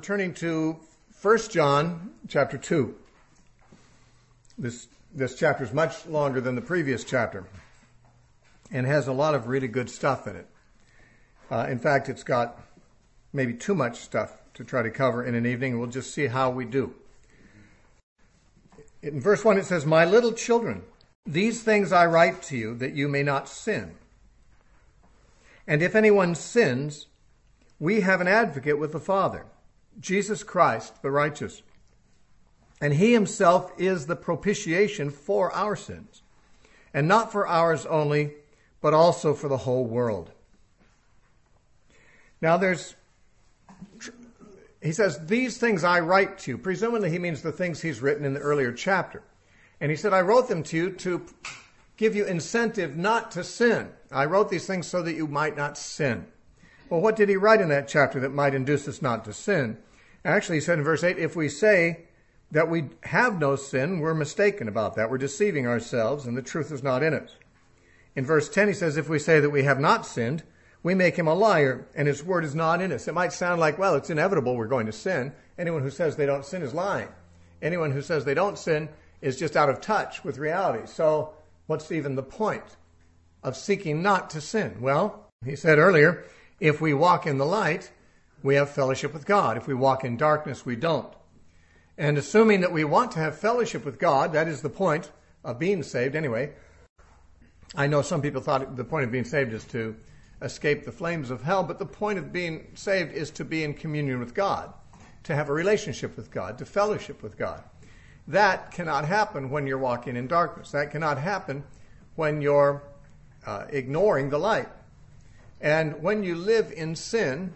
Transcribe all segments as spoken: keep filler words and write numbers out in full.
turning to First John chapter two. This, this chapter is much longer than the previous chapter and has a lot of really good stuff in it. Uh, in fact, it's got maybe too much stuff to try to cover in an evening. We'll just see how we do. In verse one, it says, "My little children, these things I write to you that you may not sin. And if anyone sins, we have an advocate with the Father, Jesus Christ, the righteous. And he himself is the propitiation for our sins, and not for ours only, but also for the whole world." Now there's, he says, "These things I write to you." Presumably he means the things he's written in the earlier chapter. And he said, "I wrote them to you to give you incentive not to sin. I wrote these things so that you might not sin." Well, what did he write in that chapter that might induce us not to sin? Actually, he said in verse eight, if we say that we have no sin, we're mistaken about that. We're deceiving ourselves, and the truth is not in us. In verse ten, he says, if we say that we have not sinned, we make him a liar, and his word is not in us. It might sound like, well, it's inevitable we're going to sin. Anyone who says they don't sin is lying. Anyone who says they don't sin is just out of touch with reality. So what's even the point of seeking not to sin? Well, he said earlier, if we walk in the light, we have fellowship with God. If we walk in darkness, we don't. And assuming that we want to have fellowship with God, that is the point of being saved anyway. I know some people thought the point of being saved is to escape the flames of hell, but the point of being saved is to be in communion with God, to have a relationship with God, to fellowship with God. That cannot happen when you're walking in darkness. That cannot happen when you're uh, ignoring the light. And when you live in sin,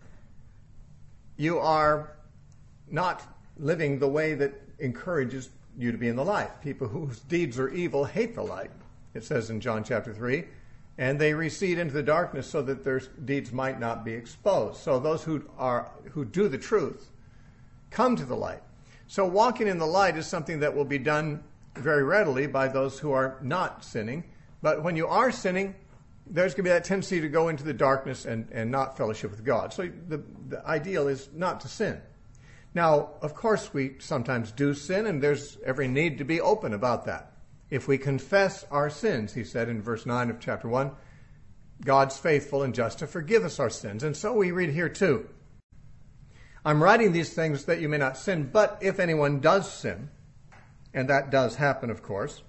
you are not living the way that encourages you to be in the light. People whose deeds are evil hate the light, it says in John chapter three, and they recede into the darkness so that their deeds might not be exposed. So those who are who do the truth come to the light. So walking in the light is something that will be done very readily by those who are not sinning. But when you are sinning, there's going to be that tendency to go into the darkness and, and not fellowship with God. So the, the ideal is not to sin. Now, of course, we sometimes do sin, and there's every need to be open about that. If we confess our sins, he said in verse nine of chapter one, God's faithful and just to forgive us our sins. And so we read here too, "I'm writing these things that you may not sin, but if anyone does sin," and that does happen, of course,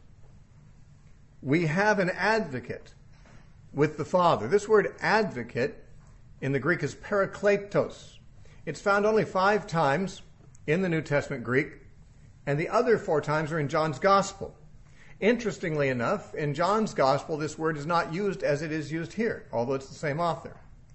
"we have an advocate with the Father." This word advocate in the Greek is parakletos. It's found only five times in the New Testament Greek, and the other four times are in John's Gospel. Interestingly enough, in John's Gospel, this word is not used as it is used here, although it's the same author.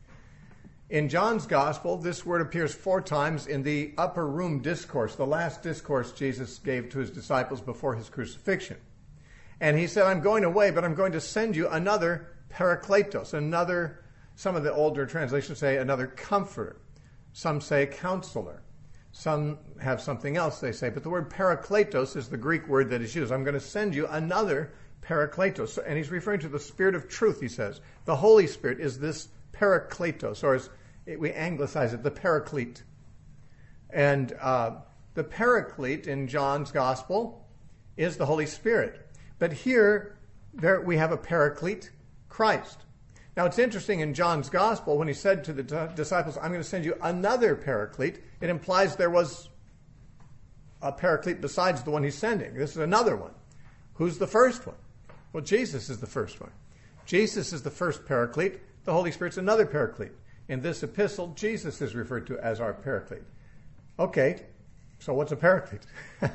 In John's Gospel, this word appears four times in the upper room discourse, the last discourse Jesus gave to his disciples before his crucifixion. And he said, "I'm going away, but I'm going to send you another parakletos," another, some of the older translations say another comforter. Some say counselor. Some have something else they say. But the word parakletos is the Greek word that is used. I'm going to send you another parakletos. And he's referring to the Spirit of truth, he says. The Holy Spirit is this parakletos, or as we anglicize it, the paraclete. And uh, the paraclete in John's Gospel is the Holy Spirit. But here there we have a paraclete, Christ. Now it's interesting in John's Gospel when he said to the d- disciples, "I'm going to send you another paraclete," it implies there was a paraclete besides the one he's sending. This is another one. Who's the first one? Well, Jesus is the first one. Jesus is the first paraclete. The Holy Spirit's another paraclete. In this epistle, Jesus is referred to as our paraclete. Okay, so what's a paraclete?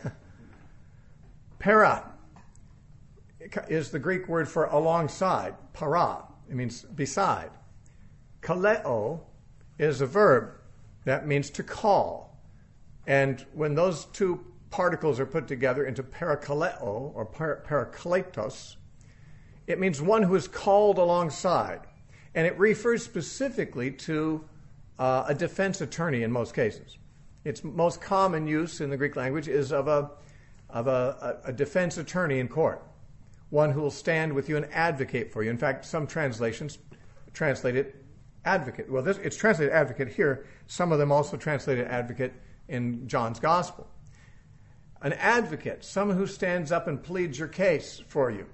Para is the Greek word for alongside, para. It means beside. Kaleo is a verb that means to call. And when those two particles are put together into parakaleo or par- parakletos, it means one who is called alongside. And it refers specifically to uh, a defense attorney in most cases. Its most common use in the Greek language is of a of a, a defense attorney in court, one who will stand with you and advocate for you. In fact, some translations translate it advocate. Well, this, it's translated advocate here. Some of them also translated advocate in John's gospel. An advocate, someone who stands up and pleads your case for you.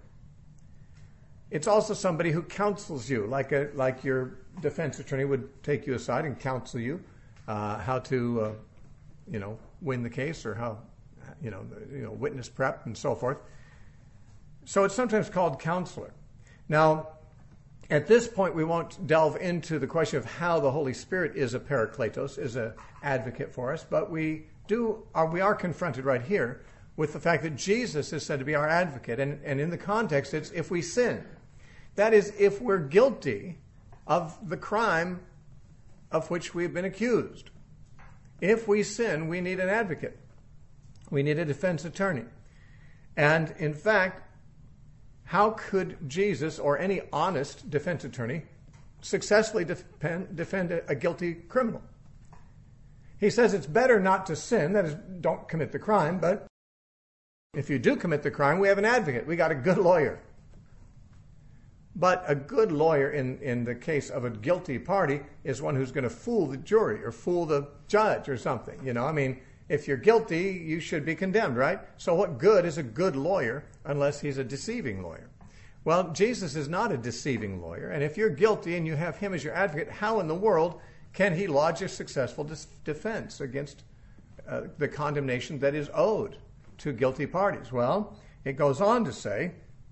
It's also somebody who counsels you, like a like your defense attorney would take you aside and counsel you uh, how to, uh, you know, win the case, or how, you know, you know, witness prep and so forth. So it's sometimes called counselor. Now, at this point, we won't delve into the question of how the Holy Spirit is a parakletos, is an advocate for us, but we do are we are confronted right here with the fact that Jesus is said to be our advocate, and, and in the context, it's if we sin. That is, if we're guilty of the crime of which we've been accused. If we sin, we need an advocate. We need a defense attorney. And in fact, how could Jesus or any honest defense attorney successfully defend, defend a, a guilty criminal? He says it's better not to sin, that is, don't commit the crime, but if you do commit the crime, we have an advocate. We got a good lawyer. But a good lawyer in, in the case of a guilty party is one who's going to fool the jury or fool the judge or something. You know, I mean, if you're guilty, you should be condemned, right? So what good is a good lawyer unless he's a deceiving lawyer? Well, Jesus is not a deceiving lawyer. And if you're guilty and you have him as your advocate, how in the world can he lodge a successful dis- defense against uh, the condemnation that is owed to guilty parties? Well, it goes on to say,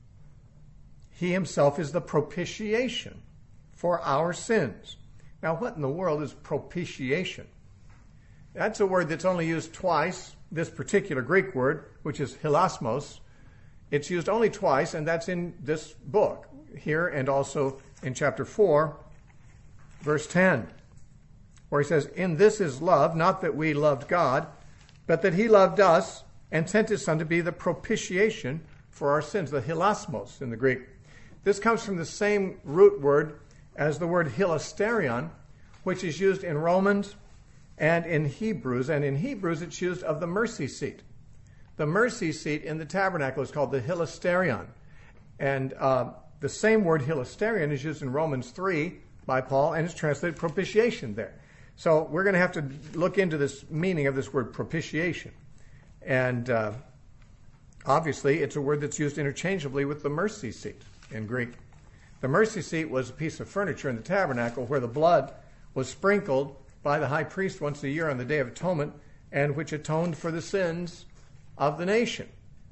he himself is the propitiation for our sins. Now, what in the world is propitiation? That's a word that's only used twice, this particular Greek word, which is hilasmos. It's used only twice, and that's in this book, here and also in chapter four, verse ten, where he says, in this is love, not that we loved God, but that he loved us and sent his Son to be the propitiation for our sins, the hilasmos in the Greek. This comes from the same root word as the word hilasterion, which is used in Romans and in Hebrews. And in Hebrews, it's used of the mercy seat. The mercy seat in the tabernacle is called the hilasterion. And uh, the same word hilasterion is used in Romans three by Paul, and it's translated propitiation there. So we're going to have to look into this meaning of this word propitiation. And uh, obviously, it's a word that's used interchangeably with the mercy seat in Greek. The mercy seat was a piece of furniture in the tabernacle where the blood was sprinkled by the high priest once a year on the Day of Atonement, and which atoned for the sins of the nation.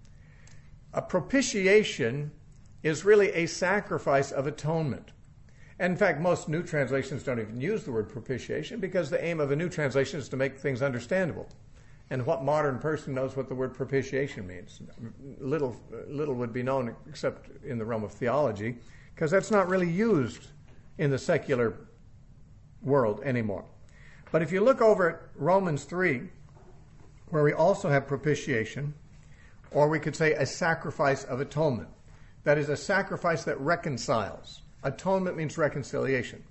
A propitiation is really a sacrifice of atonement. And in fact, most new translations don't even use the word propitiation because the aim of a new translation is to make things understandable. And what modern person knows what the word propitiation means? Little, little would be known except in the realm of theology, because that's not really used in the secular world anymore. But if you look over at Romans three, where we also have propitiation, or we could say a sacrifice of atonement. That is a sacrifice that reconciles. Atonement means reconciliation.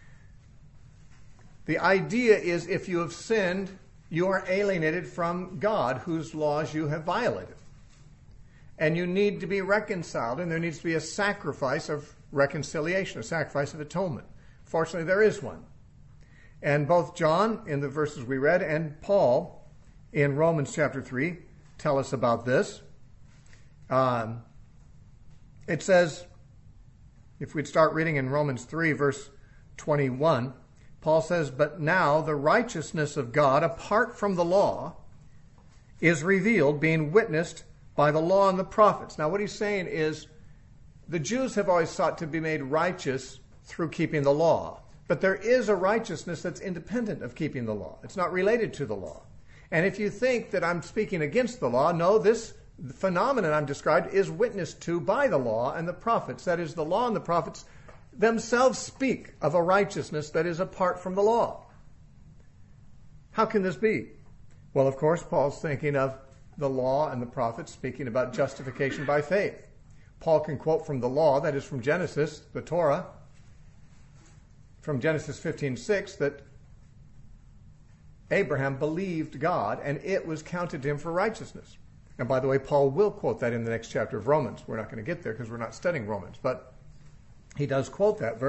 The idea is if you have sinned, you are alienated from God, whose laws you have violated. And you need to be reconciled, and there needs to be a sacrifice of reconciliation, a sacrifice of atonement. Fortunately, there is one. And both John, in the verses we read, and Paul, in Romans chapter three, tell us about this. Um, it says, if we'd start reading in Romans three, verse twenty-one, Paul says, but now the righteousness of God, apart from the law, is revealed, being witnessed by the law and the prophets. Now, what he's saying is the Jews have always sought to be made righteous through keeping the law. But there is a righteousness that's independent of keeping the law. It's not related to the law. And if you think that I'm speaking against the law, no, this phenomenon I'm described is witnessed to by the law and the prophets. That is, the law and the prophets themselves speak of a righteousness that is apart from the law. How can this be? Well, of course, Paul's thinking of the law and the prophets speaking about justification by faith. Paul can quote from the law, that is from Genesis, the Torah, from Genesis fifteen six, that Abraham believed God and it was counted to him for righteousness. And by the way, Paul will quote that in the next chapter of Romans. We're not going to get there because we're not studying Romans, but he does quote that verse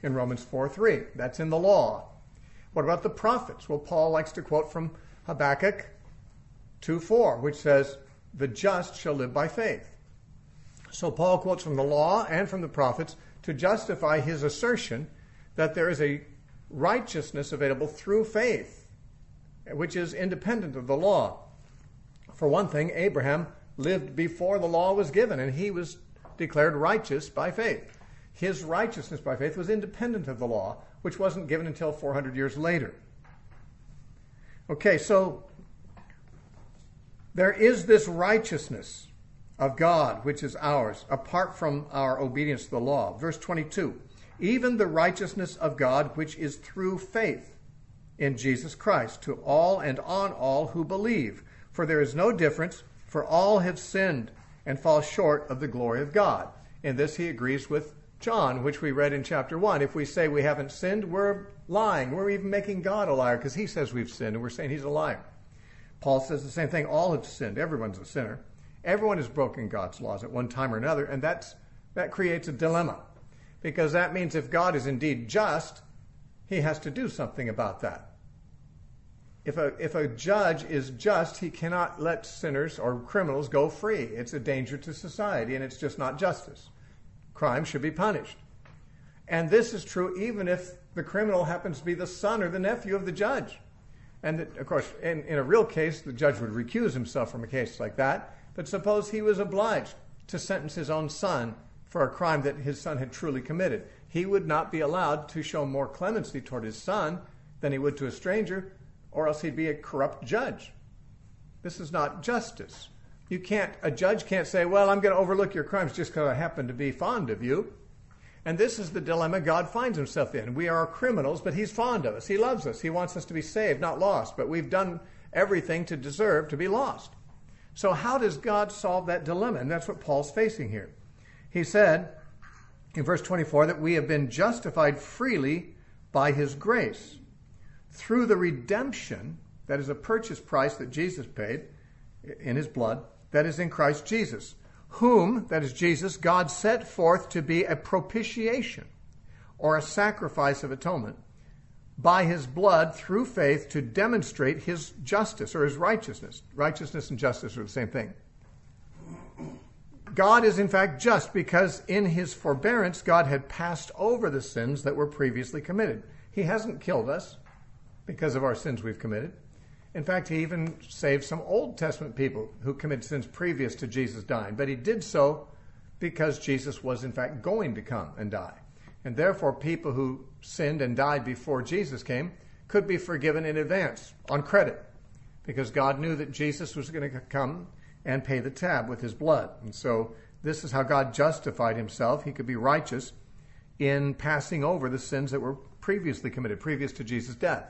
in Romans four three. That's in the law. What about the prophets? Well, Paul likes to quote from Habakkuk two four, which says, the just shall live by faith. So Paul quotes from the law and from the prophets to justify his assertion that there is a righteousness available through faith, which is independent of the law. For one thing, Abraham lived before the law was given, and he was declared righteous by faith. His righteousness by faith was independent of the law, which wasn't given until four hundred years later. Okay, so there is this righteousness of God, which is ours, apart from our obedience to the law. Verse twenty-two, even the righteousness of God, which is through faith in Jesus Christ, to all and on all who believe. For there is no difference, for all have sinned and fall short of the glory of God. In this he agrees with John, which we read in chapter one. If we say we haven't sinned, we're lying. We're even making God a liar, because he says we've sinned, and we're saying he's a liar. Paul says the same thing. All have sinned. Everyone's a sinner. Everyone has broken God's laws at one time or another, and that's, that creates a dilemma, because that means if God is indeed just, he has to do something about that. If a, if a judge is just, he cannot let sinners or criminals go free. It's a danger to society, and it's just not justice. Crime should be punished. And this is true even if the criminal happens to be the son or the nephew of the judge. And that, of course, in, in a real case, the judge would recuse himself from a case like that. But suppose he was obliged to sentence his own son for a crime that his son had truly committed. He would not be allowed to show more clemency toward his son than he would to a stranger, or else he'd be a corrupt judge. This is not justice. You can't, a judge can't say, well, I'm going to overlook your crimes just because I happen to be fond of you. And this is the dilemma God finds himself in. We are criminals, but he's fond of us. He loves us. He wants us to be saved, not lost. But we've done everything to deserve to be lost. So how does God solve that dilemma? And that's what Paul's facing here. He said in verse twenty-four that we have been justified freely by his grace through the redemption, that is a purchase price that Jesus paid in his blood, that is in Christ Jesus, whom, that is Jesus, God set forth to be a propitiation, or a sacrifice of atonement, by his blood through faith to demonstrate his justice or his righteousness. Righteousness and justice are the same thing. God is in fact just because in his forbearance God had passed over the sins that were previously committed. He hasn't killed us because of our sins we've committed. In fact, he even saved some Old Testament people who committed sins previous to Jesus dying. But he did so because Jesus was in fact going to come and die. And therefore, people who sinned and died before Jesus came could be forgiven in advance on credit, because God knew that Jesus was going to come and pay the tab with his blood. And so this is how God justified himself. He could be righteous in passing over the sins that were previously committed, previous to Jesus' death.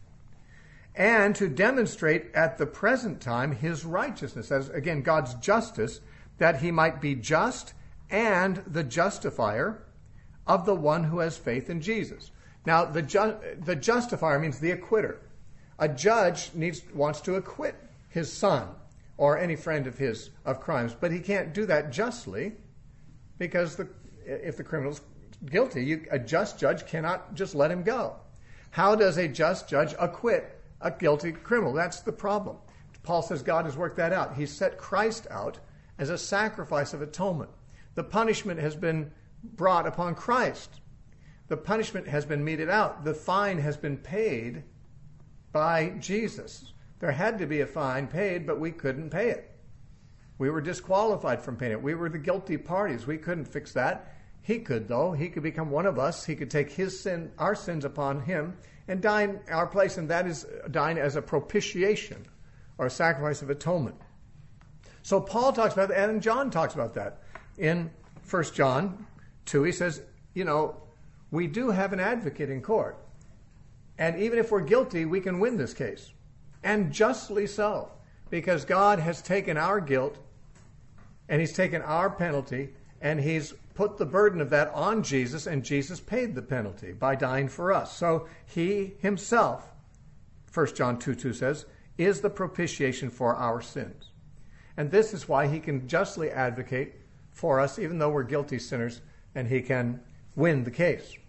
And to demonstrate at the present time his righteousness, as again God's justice, that he might be just and the justifier of the one who has faith in Jesus. Now, the ju- the justifier means the acquitter. A judge needs wants to acquit his son or any friend of his of crimes, but he can't do that justly, because the, if the criminal's guilty, you, a just judge cannot just let him go. How does a just judge acquit a guilty criminal? That's the problem. Paul says God has worked that out. He set Christ out as a sacrifice of atonement. The punishment has been brought upon Christ. The punishment has been meted out. The fine has been paid by Jesus. There had to be a fine paid, but we couldn't pay it. We were disqualified from paying it. We were the guilty parties. We couldn't fix that. He could, though. He could become one of us. He could take his sin, our sins upon him, and die in our place, and that is dying as a propitiation or a sacrifice of atonement. So Paul talks about that, and John talks about that. In First John two, he says, you know, we do have an advocate in court, and even if we're guilty, we can win this case, and justly so, because God has taken our guilt, and he's taken our penalty, and he's put the burden of that on Jesus, and Jesus paid the penalty by dying for us. So he himself, First John two two says, is the propitiation for our sins. And this is why he can justly advocate for us, even though we're guilty sinners, and he can win the case.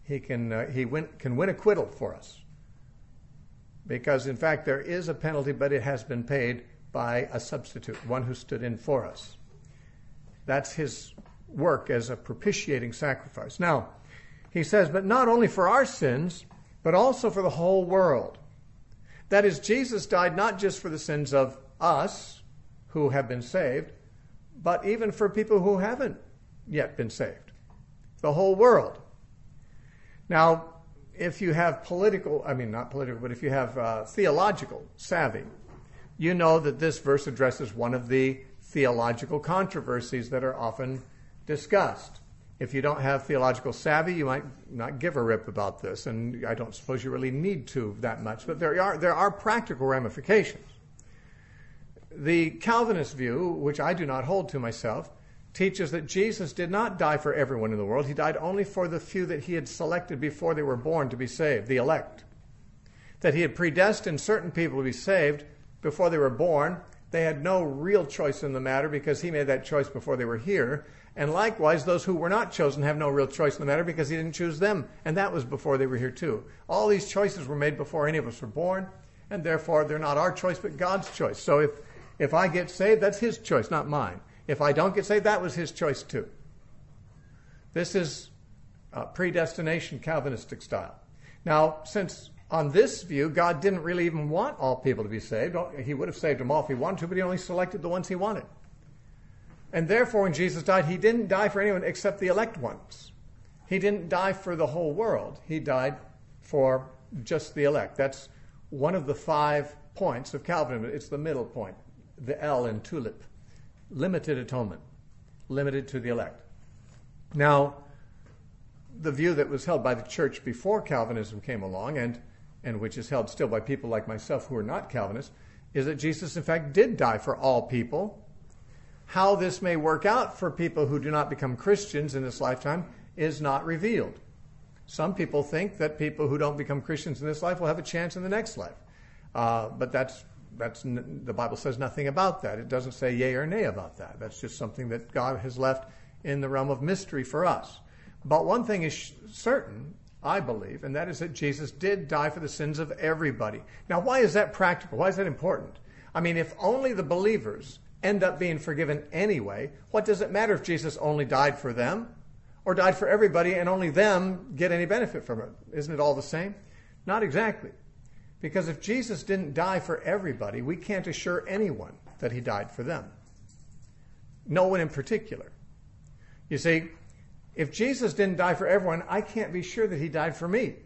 He can uh, he win, can win acquittal for us. Because, in fact, there is a penalty, but it has been paid by a substitute, one who stood in for us. That's his work as a propitiating sacrifice. Now, he says, but not only for our sins, but also for the whole world. That is, Jesus died not just for the sins of us who have been saved, but even for people who haven't yet been saved. The whole world. Now, if you have political, I mean not political, but if you have uh, theological savvy, you know that this verse addresses one of the theological controversies that are often discussed. If you don't have theological savvy, you might not give a rip about this, and I don't suppose you really need to that much, but there are, there are practical ramifications. The Calvinist view, which I do not hold to myself, teaches that Jesus did not die for everyone in the world. He died only for the few that he had selected before they were born to be saved, the elect. That he had predestined certain people to be saved before they were born. They had no real choice in the matter because he made that choice before they were here. And likewise, those who were not chosen have no real choice in the matter because he didn't choose them. And that was before they were here too. All these choices were made before any of us were born. And therefore, they're not our choice, but God's choice. So if, if I get saved, that's his choice, not mine. If I don't get saved, that was his choice too. This is uh, predestination Calvinistic style. Now, since on this view, God didn't really even want all people to be saved. He would have saved them all if he wanted to, but he only selected the ones he wanted. And therefore, when Jesus died, he didn't die for anyone except the elect ones. He didn't die for the whole world. He died for just the elect. That's one of the five points of Calvinism. It's the middle point, the L in TULIP. Limited atonement, limited to the elect. Now, the view that was held by the church before Calvinism came along, and, and which is held still by people like myself who are not Calvinists, is that Jesus, in fact, did die for all people. How this may work out for people who do not become Christians in this lifetime is not revealed. Some people think that people who don't become Christians in this life will have a chance in the next life. Uh, but that's That's the Bible says nothing about that. It doesn't say yea or nay about that. That's just something that God has left in the realm of mystery for us. But one thing is certain, I believe, and that is that Jesus did die for the sins of everybody. Now, why is that practical? Why is that important? I mean, if only the believers end up being forgiven anyway, what does it matter if Jesus only died for them or died for everybody and only them get any benefit from it? Isn't it all the same? Not exactly. Because if Jesus didn't die for everybody, we can't assure anyone that he died for them. No one in particular. You see, if Jesus didn't die for everyone, I can't be sure that he died for me.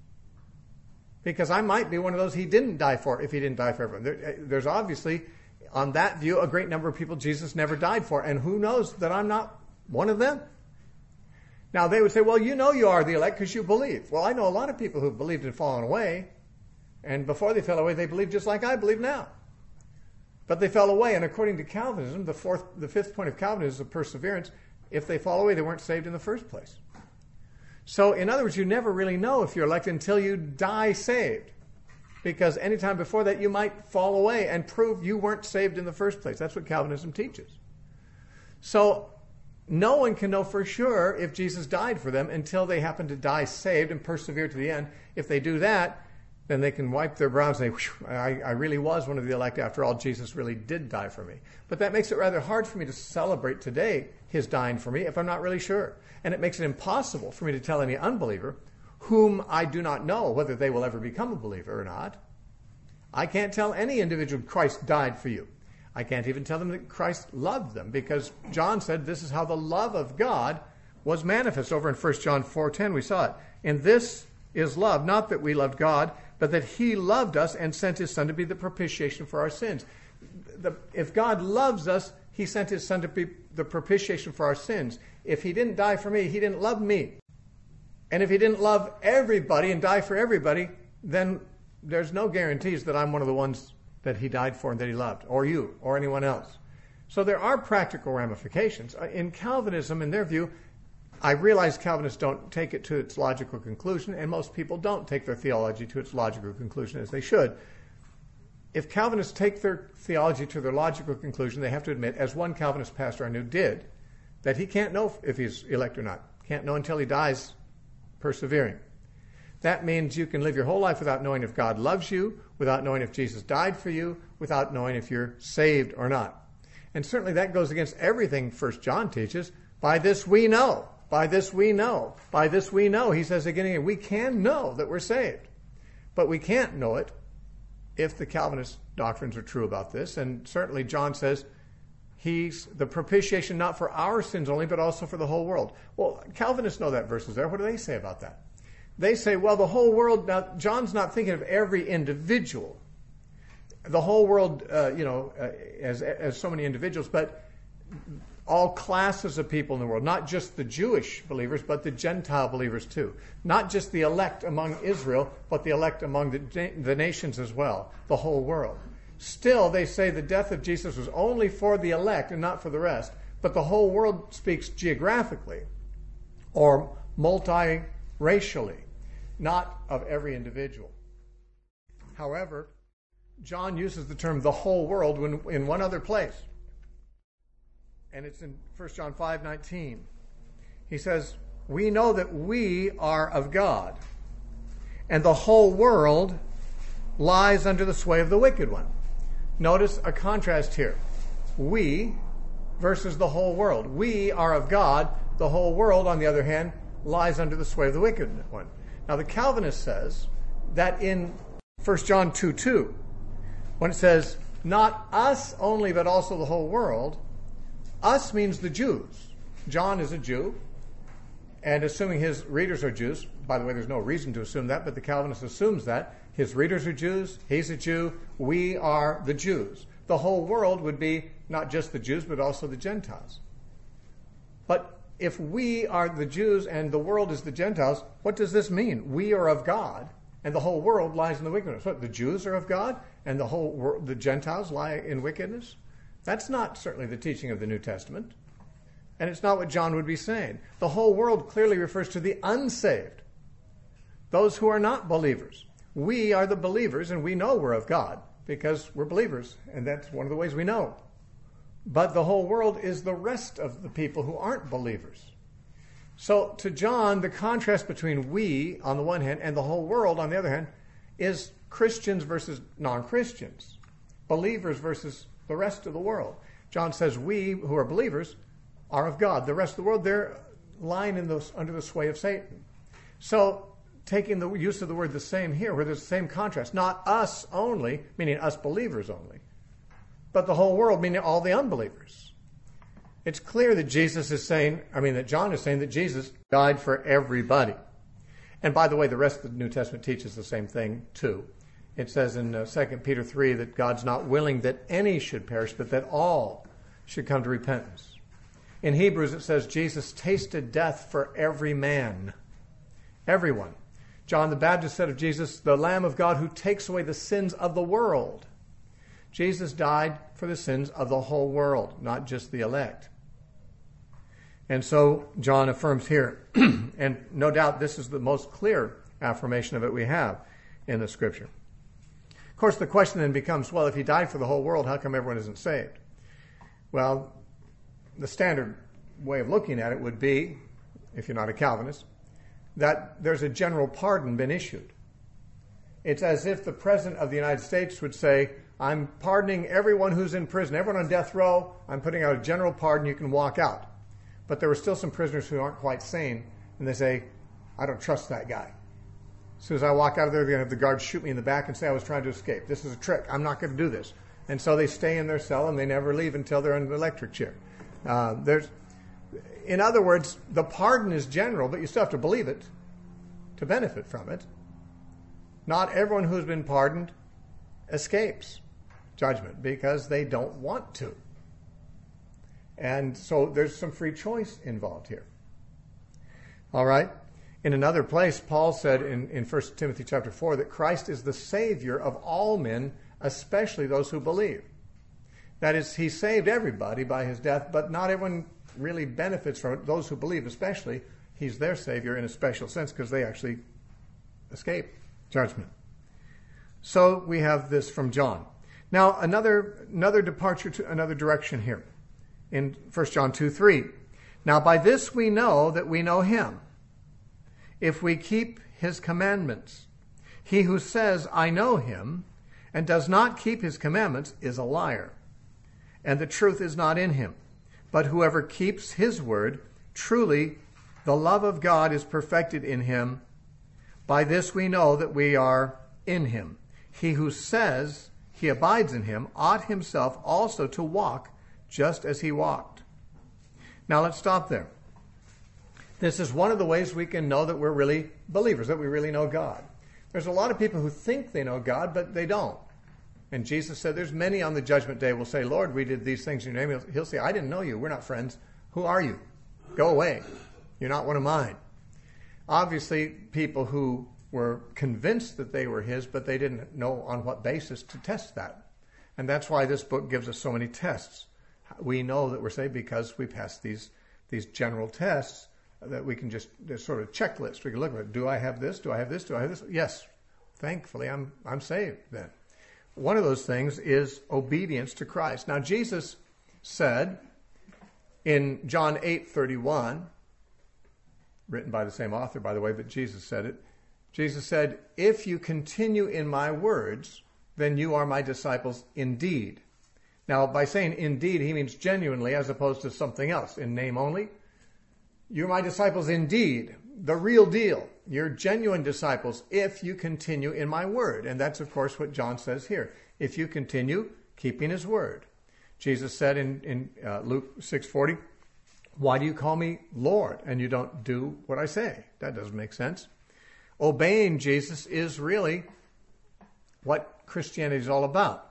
Because I might be one of those he didn't die for if he didn't die for everyone. There, there's obviously, on that view, a great number of people Jesus never died for. And who knows that I'm not one of them? Now, they would say, well, you know you are the elect because you believe. Well, I know a lot of people who've believed and fallen away. And before they fell away, they believed just like I believe now. But they fell away, and according to Calvinism, the fourth, the fifth point of Calvinism is perseverance. If they fall away, they weren't saved in the first place. So, in other words, you never really know if you're elected until you die saved. Because any time before that, you might fall away and prove you weren't saved in the first place. That's what Calvinism teaches. So, no one can know for sure if Jesus died for them until they happen to die saved and persevere to the end. If they do that, then they can wipe their brows and say, I, I really was one of the elect. After all, Jesus really did die for me. But that makes it rather hard for me to celebrate today his dying for me if I'm not really sure. And it makes it impossible for me to tell any unbeliever whom I do not know whether they will ever become a believer or not. I can't tell any individual Christ died for you. I can't even tell them that Christ loved them because John said this is how the love of God was manifest. Over in First John four ten we saw it. And this is love, not that we loved God, but that he loved us and sent his son to be the propitiation for our sins. The, if God loves us, he sent his son to be the propitiation for our sins. If he didn't die for me, he didn't love me. And if he didn't love everybody and die for everybody, then there's no guarantees that I'm one of the ones that he died for and that he loved, or you, or anyone else. So there are practical ramifications. In Calvinism, in their view, I realize Calvinists don't take it to its logical conclusion, and most people don't take their theology to its logical conclusion as they should. If Calvinists take their theology to their logical conclusion, they have to admit, as one Calvinist pastor I knew did, that he can't know if he's elect or not. Can't know until he dies persevering. That means you can live your whole life without knowing if God loves you, without knowing if Jesus died for you, without knowing if you're saved or not. And certainly that goes against everything First John teaches. By this we know. By this we know. By this we know. He says again and again, we can know that we're saved. But we can't know it if the Calvinist doctrines are true about this. And certainly John says he's the propitiation not for our sins only, but also for the whole world. Well, Calvinists know that verse is there. What do they say about that? They say, well, the whole world, now John's not thinking of every individual. The whole world, uh, you know, uh, as, as so many individuals, but all classes of people in the world, not just the Jewish believers, but the Gentile believers too. Not just the elect among Israel, but the elect among the, the nations as well, the whole world. Still, they say the death of Jesus was only for the elect and not for the rest, but the whole world speaks geographically or multi-racially, not of every individual. However, John uses the term the whole world when, in one other place. And it's in First John five nineteen. He says, we know that we are of God, and the whole world lies under the sway of the wicked one. Notice a contrast here. We versus the whole world. We are of God. The whole world, on the other hand, lies under the sway of the wicked one. Now, the Calvinist says that in First John two two, when it says, not us only, but also the whole world, us means the Jews. John is a Jew, and assuming his readers are Jews, by the way, there's no reason to assume that, but the Calvinist assumes that. His readers are Jews, he's a Jew, we are the Jews. The whole world would be not just the Jews, but also the Gentiles. But if we are the Jews and the world is the Gentiles, what does this mean? We are of God, and the whole world lies in the wickedness. What, the Jews are of God, and the whole world, the Gentiles lie in wickedness? That's not certainly the teaching of the New Testament. And it's not what John would be saying. The whole world clearly refers to the unsaved, those who are not believers. We are the believers, and we know we're of God because we're believers, and that's one of the ways we know. But the whole world is the rest of the people who aren't believers. So to John, the contrast between we on the one hand and the whole world on the other hand is Christians versus non-Christians, believers versus the rest of the world. John says we who are believers are of God. The rest of the world, they're lying in those, under the sway of Satan. So taking the use of the word the same here, where there's the same contrast, not us only, meaning us believers only, but the whole world, meaning all the unbelievers. It's clear that Jesus is saying, I mean, that John is saying that Jesus died for everybody. And by the way, the rest of the New Testament teaches the same thing too. It says in uh, Second Peter three that God's not willing that any should perish, but that all should come to repentance. In Hebrews it says Jesus tasted death for every man, everyone. John the Baptist said of Jesus, the Lamb of God who takes away the sins of the world. Jesus died for the sins of the whole world, not just the elect. And so John affirms here, and no doubt this is the most clear affirmation of it we have in the Scripture. Of course, the question then becomes, well, if he died for the whole world, how come everyone isn't saved? Well, the standard way of looking at it would be, if you're not a Calvinist, that there's a general pardon been issued. It's as if the President of the United States would say, I'm pardoning everyone who's in prison, everyone on death row, I'm putting out a general pardon, you can walk out. But there were still some prisoners who aren't quite sane, and they say, I don't trust that guy. As soon as I walk out of there, they're going to have the guards shoot me in the back and say I was trying to escape. This is a trick. I'm not going to do this. And so they stay in their cell, and they never leave until they're in the electric chair. Uh, there's, in other words, the pardon is general, but you still have to believe it to benefit from it. Not everyone who's been pardoned escapes judgment because they don't want to. And so there's some free choice involved here. All right? In another place, Paul said in, in First Timothy chapter four that Christ is the Savior of all men, especially those who believe. That is, he saved everybody by his death, but not everyone really benefits from it. Those who believe especially, he's their Savior in a special sense because they actually escape judgment. So we have this from John. Now, another, another departure to another direction here in First John two three. Now, by this we know that we know him, if we keep his commandments. He who says, I know him, and does not keep his commandments is a liar, and the truth is not in him. But whoever keeps his word, truly the love of God is perfected in him. By this we know that we are in him. He who says he abides in him ought himself also to walk just as he walked. Now let's stop there. This is one of the ways we can know that we're really believers, that we really know God. There's a lot of people who think they know God, but they don't. And Jesus said there's many on the judgment day will say, Lord, we did these things in your name. He'll say, I didn't know you. We're not friends. Who are you? Go away. You're not one of mine. Obviously, people who were convinced that they were his, but they didn't know on what basis to test that. And that's why this book gives us so many tests. We know that we're saved because we pass these, these general tests that we can just, there's sort of checklist. We can look at it. Do I have this? Do I have this? Do I have this? Yes. Thankfully, I'm, I'm saved then. One of those things is obedience to Christ. Now, Jesus said in John eight thirty-one, written by the same author, by the way, but Jesus said it. Jesus said, if you continue in my words, then you are my disciples indeed. Now, by saying indeed, he means genuinely as opposed to something else, in name only. You're my disciples indeed, the real deal. You're genuine disciples if you continue in my word. And that's, of course, what John says here. If you continue keeping his word. Jesus said in, in uh, Luke six forty, why do you call me Lord and you don't do what I say? That doesn't make sense. Obeying Jesus is really what Christianity is all about.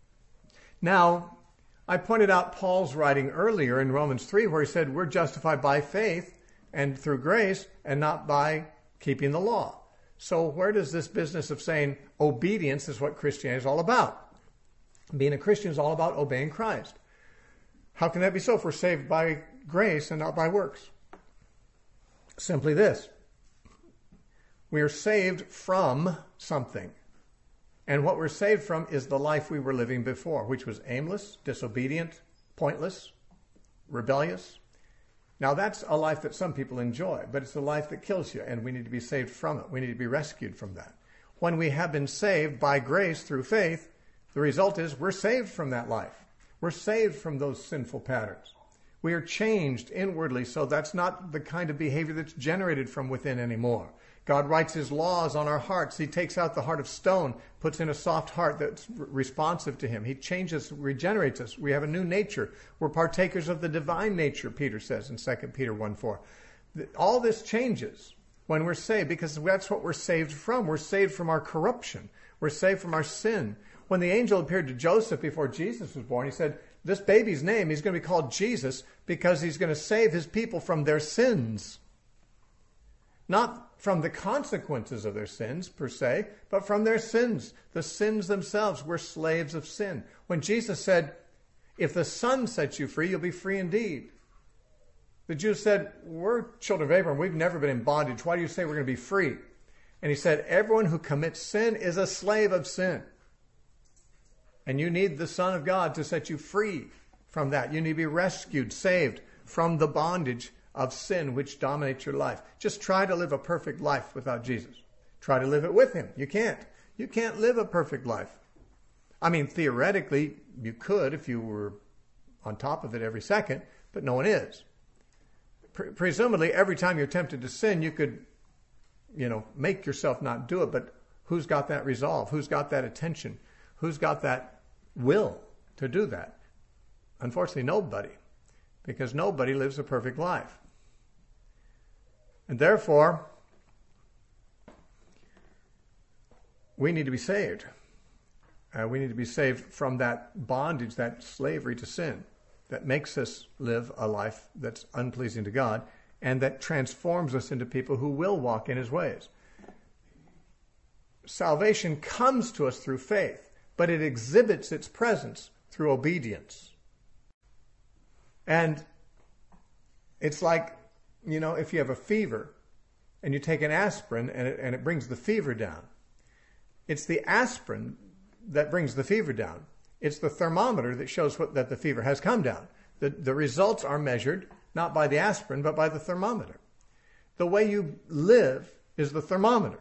Now, I pointed out Paul's writing earlier in Romans three where he said we're justified by faith and through grace and not by keeping the law. So where does this business of saying obedience is what Christianity is all about? Being a Christian is all about obeying Christ. How can that be so if we're saved by grace and not by works? Simply this. We are saved from something. And what we're saved from is the life we were living before, which was aimless, disobedient, pointless, rebellious. Now that's a life that some people enjoy, but it's a life that kills you, and we need to be saved from it. We need to be rescued from that. When we have been saved by grace through faith, the result is we're saved from that life. We're saved from those sinful patterns. We are changed inwardly, so that's not the kind of behavior that's generated from within anymore. God writes his laws on our hearts. He takes out the heart of stone, puts in a soft heart that's responsive to him. He changes, regenerates us. We have a new nature. We're partakers of the divine nature, Peter says in Second Peter one four. All this changes when we're saved because that's what we're saved from. We're saved from our corruption. We're saved from our sin. When the angel appeared to Joseph before Jesus was born, he said, this baby's name, he's going to be called Jesus because he's going to save his people from their sins. Not from the consequences of their sins, per se, but from their sins. The sins themselves. We're slaves of sin. When Jesus said, if the Son sets you free, you'll be free indeed. The Jews said, we're children of Abraham. We've never been in bondage. Why do you say we're going to be free? And he said, everyone who commits sin is a slave of sin. And you need the Son of God to set you free from that. You need to be rescued, saved from the bondage of sin which dominates your life. Just try to live a perfect life without Jesus. Try to live it with him. You can't. You can't live a perfect life. I mean, theoretically, you could if you were on top of it every second, but no one is. Pre- presumably, every time you're tempted to sin, you could, you know, make yourself not do it, but who's got that resolve? Who's got that attention? Who's got that will to do that? Unfortunately, nobody, because nobody lives a perfect life. And therefore, we need to be saved. Uh, we need to be saved from that bondage, that slavery to sin that makes us live a life that's unpleasing to God and that transforms us into people who will walk in his ways. Salvation comes to us through faith, but it exhibits its presence through obedience. And it's like, you know, if you have a fever and you take an aspirin and it, and it brings the fever down. It's the aspirin that brings the fever down. It's the thermometer that shows what, that the fever has come down. The, the results are measured not by the aspirin, but by the thermometer. The way you live is the thermometer.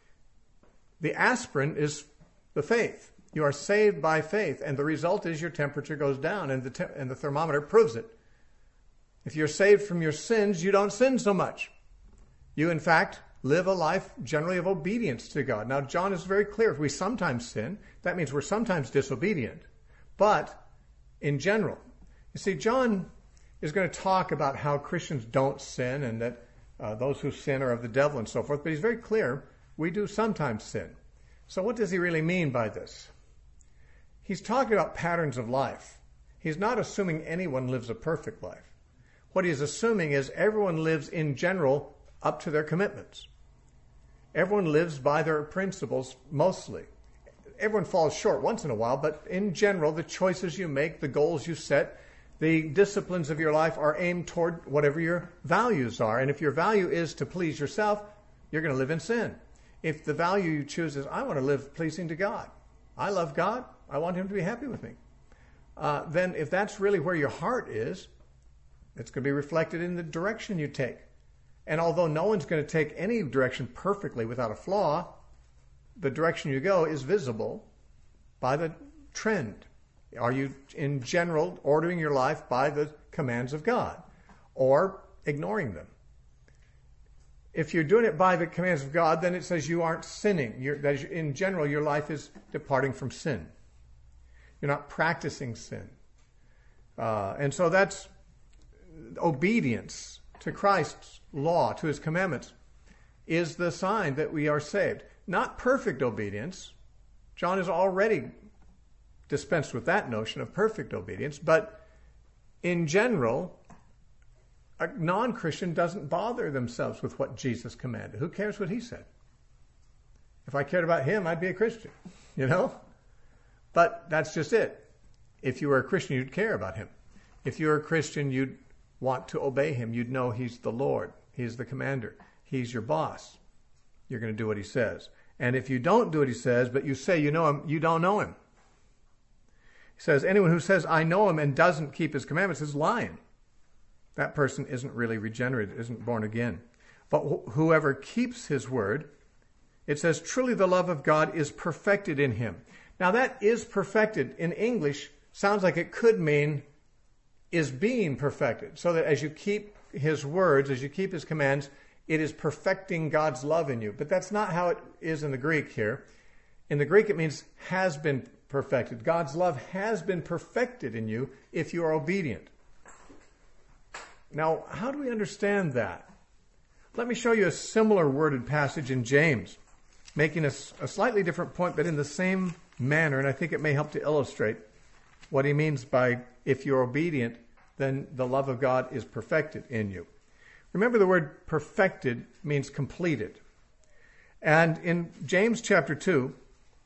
The aspirin is the faith. You are saved by faith, and the result is your temperature goes down, and the, te- and the thermometer proves it. If you're saved from your sins, you don't sin so much. You, in fact, live a life generally of obedience to God. Now, John is very clear. If we sometimes sin, that means we're sometimes disobedient. But in general, you see, John is going to talk about how Christians don't sin and that uh, those who sin are of the devil and so forth. But he's very clear, we do sometimes sin. So what does he really mean by this? He's talking about patterns of life. He's not assuming anyone lives a perfect life. What he's assuming is everyone lives in general up to their commitments. Everyone lives by their principles mostly. Everyone falls short once in a while, but in general, the choices you make, the goals you set, the disciplines of your life are aimed toward whatever your values are. And if your value is to please yourself, you're going to live in sin. If the value you choose is, I want to live pleasing to God, I love God, I want him to be happy with me, uh, then if that's really where your heart is, it's going to be reflected in the direction you take. And although no one's going to take any direction perfectly without a flaw, the direction you go is visible by the trend. Are you, in general, ordering your life by the commands of God or ignoring them? If you're doing it by the commands of God, then it says you aren't sinning. You're, that is, in general, your life is departing from sin. You're not practicing sin. Uh, and so that's obedience to Christ's law, to his commandments, is the sign that we are saved. Not perfect obedience. John has already dispensed with that notion of perfect obedience, but in general, a non-Christian doesn't bother themselves with what Jesus commanded. Who cares what he said? If I cared about him, I'd be a Christian, you know? But that's just it. If you were a Christian, you'd care about him. If you were a Christian, you'd want to obey him. You'd know he's the Lord. He's the commander. He's your boss. You're going to do what he says. And if you don't do what he says, but you say you know him, you don't know him. He says, anyone who says, I know him, and doesn't keep his commandments is lying. That person isn't really regenerated, isn't born again. But wh- whoever keeps his word, it says, truly the love of God is perfected in him. Now that is perfected in English sounds like it could mean is being perfected. So that as you keep his words, as you keep his commands, it is perfecting God's love in you. But that's not how it is in the Greek here. In the Greek, it means has been perfected. God's love has been perfected in you if you are obedient. Now, how do we understand that? Let me show you a similar worded passage in James, making a, a slightly different point, but in the same manner, and I think it may help to illustrate what he means by if you're obedient, then the love of God is perfected in you. Remember, the word perfected means completed. And in James chapter two,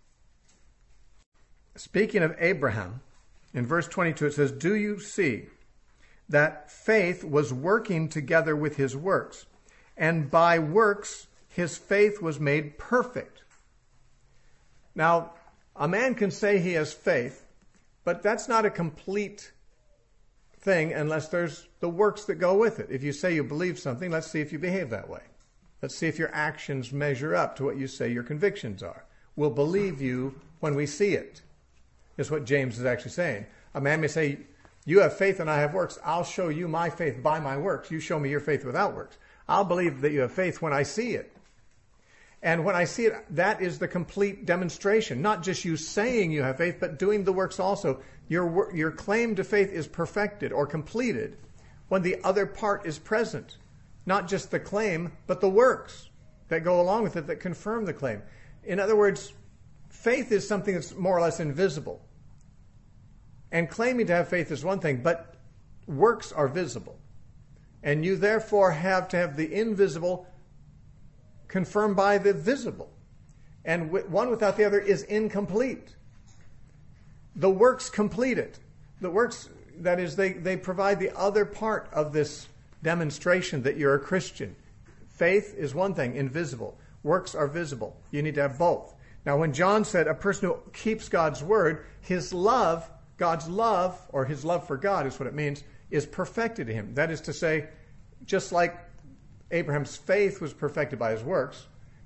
speaking of Abraham, in verse twenty-two, it says, do you see that faith was working together with his works, and by works his faith was made perfect? Now, a man can say he has faith, but that's not a complete thing unless there's the works that go with it. If you say you believe something, let's see if you behave that way. Let's see if your actions measure up to what you say your convictions are. We'll believe you when we see it, is what James is actually saying. A man may say, you have faith and I have works. I'll show you my faith by my works. You show me your faith without works. I'll believe that you have faith when I see it. And when I see it, that is the complete demonstration. Not just you saying you have faith, but doing the works also. Your, your claim to faith is perfected or completed when the other part is present. Not just the claim, but the works that go along with it that confirm the claim. In other words, faith is something that's more or less invisible. And claiming to have faith is one thing, but works are visible. And you therefore have to have the invisible confirmed by the visible. And one without the other is incomplete. The works complete it. The works, that is, they, they provide the other part of this demonstration that you're a Christian. Faith is one thing, invisible. Works are visible. You need to have both. Now, when John said a person who keeps God's word, his love, God's love, or his love for God is what it means, is perfected in him. That is to say, just like Abraham's faith was perfected by his works,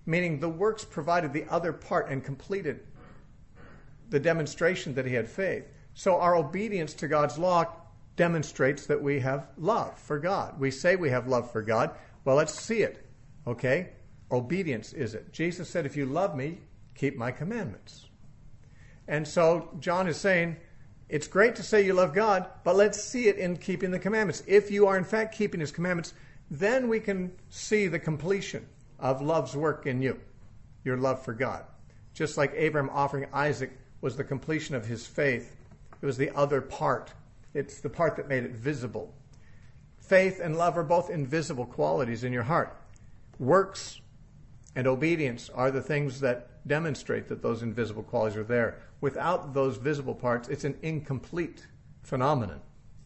meaning the works provided the other part and completed the demonstration that he had faith. So our obedience to God's law demonstrates that we have love for God. We say we have love for God. Well, let's see it. Okay? Obedience is it. Jesus said, if you love me, keep my commandments. And so John is saying, it's great to say you love God, but let's see it in keeping the commandments. If you are in fact keeping his commandments, then we can see the completion of love's work in you, your love for God. Just like Abraham offering Isaac was the completion of his faith. It was the other part. It's the part that made it visible. Faith and love are both invisible qualities in your heart. Works and obedience are the things that demonstrate that those invisible qualities are there. Without those visible parts, it's an incomplete phenomenon.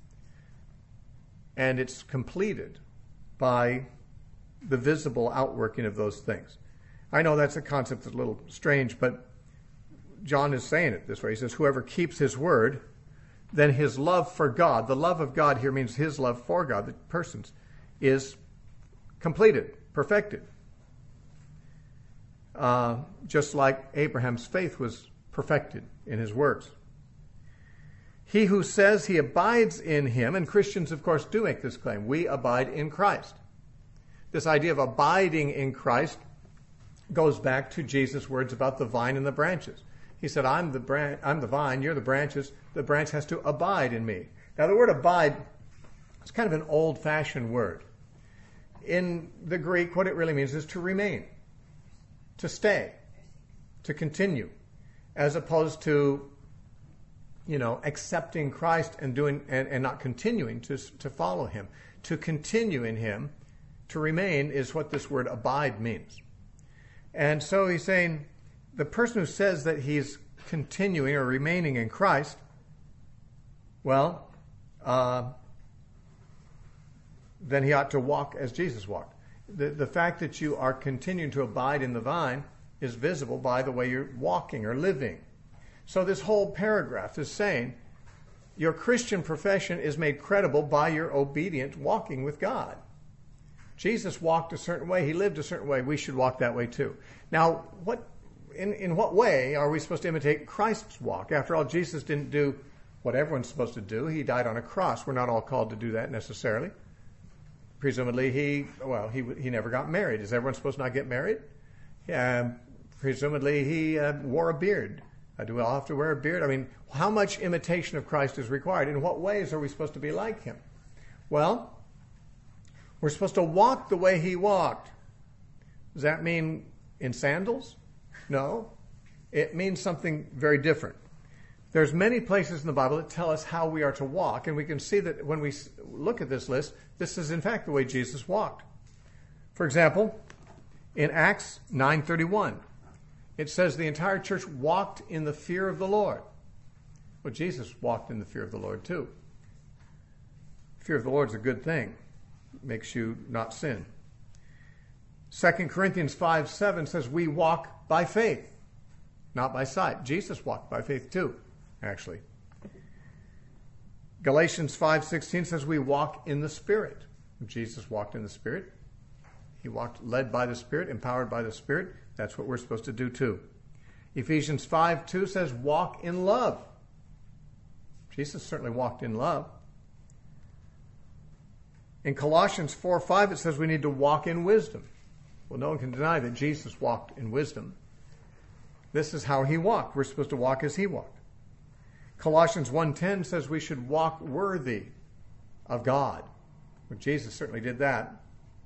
And it's completed by the visible outworking of those things. I know that's a concept that's a little strange, but John is saying it this way. He says, whoever keeps his word, then his love for God, the love of God here means his love for God, the persons, is completed, perfected. Uh, just like Abraham's faith was perfected in his works. He who says he abides in him, and Christians, of course, do make this claim, we abide in Christ. This idea of abiding in Christ goes back to Jesus' words about the vine and the branches. He said, I'm the bran- I'm the vine, you're the branches. The branch has to abide in me. Now, the word abide is kind of an old-fashioned word. In the Greek, what it really means is to remain, to stay, to continue, as opposed to, you know, accepting Christ and doing and, and not continuing to, to follow him. To continue in him, to remain, is what this word abide means. And so he's saying the person who says that he's continuing or remaining in Christ, well, uh, then he ought to walk as Jesus walked. The, the fact that you are continuing to abide in the vine is visible by the way you're walking or living. So this whole paragraph is saying your Christian profession is made credible by your obedient walking with God. Jesus walked a certain way. He lived a certain way. We should walk that way too. Now, what, in, in what way are we supposed to imitate Christ's walk? After all, Jesus didn't do what everyone's supposed to do. He died on a cross. We're not all called to do that necessarily. Presumably, he, well, he he never got married. Is everyone supposed to not get married? Yeah, presumably, he uh, wore a beard. Uh, do we all have to wear a beard? I mean, how much imitation of Christ is required? In what ways are we supposed to be like him? Well, we're supposed to walk the way he walked. Does that mean in sandals? No. It means something very different. There's many places in the Bible that tell us how we are to walk, and we can see that when we look at this list, this is in fact the way Jesus walked. For example, in Acts nine thirty-one, it says the entire church walked in the fear of the Lord. Well, Jesus walked in the fear of the Lord too. Fear of the Lord is a good thing. It makes you not sin. Second Corinthians five seven says we walk by faith, not by sight. Jesus walked by faith too, actually. Galatians five sixteen says we walk in the Spirit. Jesus walked in the Spirit. He walked led by the Spirit, empowered by the Spirit. That's what we're supposed to do too. Ephesians five two says walk in love. Jesus certainly walked in love. In Colossians four five it says we need to walk in wisdom. Well, no one can deny that Jesus walked in wisdom. This is how he walked. We're supposed to walk as he walked. Colossians one ten says we should walk worthy of God. Well, Jesus certainly did that.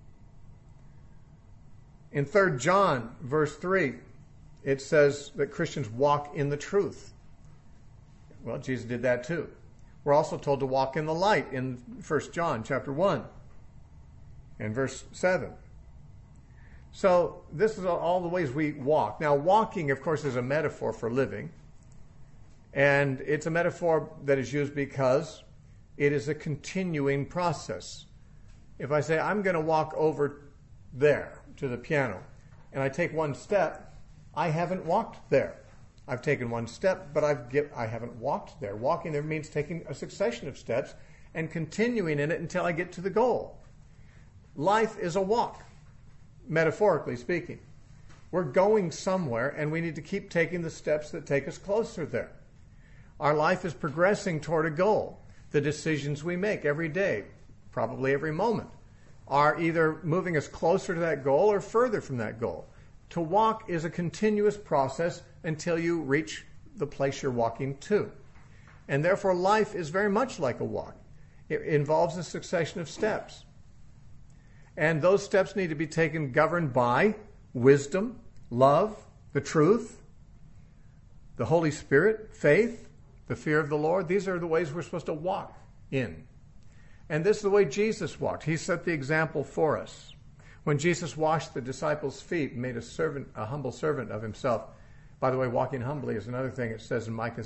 In Third John, verse three, it says that Christians walk in the truth. Well, Jesus did that too. We're also told to walk in the light in First John chapter one and verse seven. So this is all the ways we walk. Now, walking, of course, is a metaphor for living. And it's a metaphor that is used because it is a continuing process. If I say, I'm going to walk over there to the piano, and I take one step, I haven't walked there. I've taken one step, but I've get, I haven't walked there. Walking there means taking a succession of steps and continuing in it until I get to the goal. Life is a walk, metaphorically speaking. We're going somewhere, and we need to keep taking the steps that take us closer there. Our life is progressing toward a goal. The decisions we make every day, probably every moment, are either moving us closer to that goal or further from that goal. To walk is a continuous process until you reach the place you're walking to. And therefore, life is very much like a walk. It involves a succession of steps. And those steps need to be taken governed by wisdom, love, the truth, the Holy Spirit, faith, the fear of the Lord. These are the ways we're supposed to walk in. And this is the way Jesus walked. He set the example for us. When Jesus washed the disciples' feet and made a servant, a humble servant of himself. By the way, walking humbly is another thing it says in Micah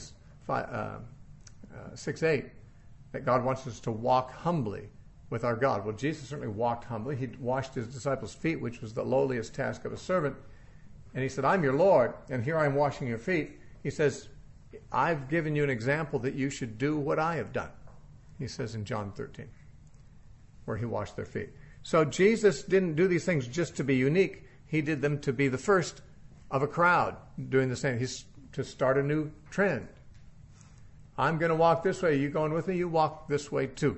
six eight, that God wants us to walk humbly with our God. Well, Jesus certainly walked humbly. He washed his disciples' feet, which was the lowliest task of a servant. And he said, I'm your Lord, and here I am washing your feet. He says, I've given you an example that you should do what I have done. He says in John thirteen, where he washed their feet. So Jesus didn't do these things just to be unique. He did them to be the first of a crowd doing the same. He's to start a new trend. I'm going to walk this way. You going with me? You walk this way too.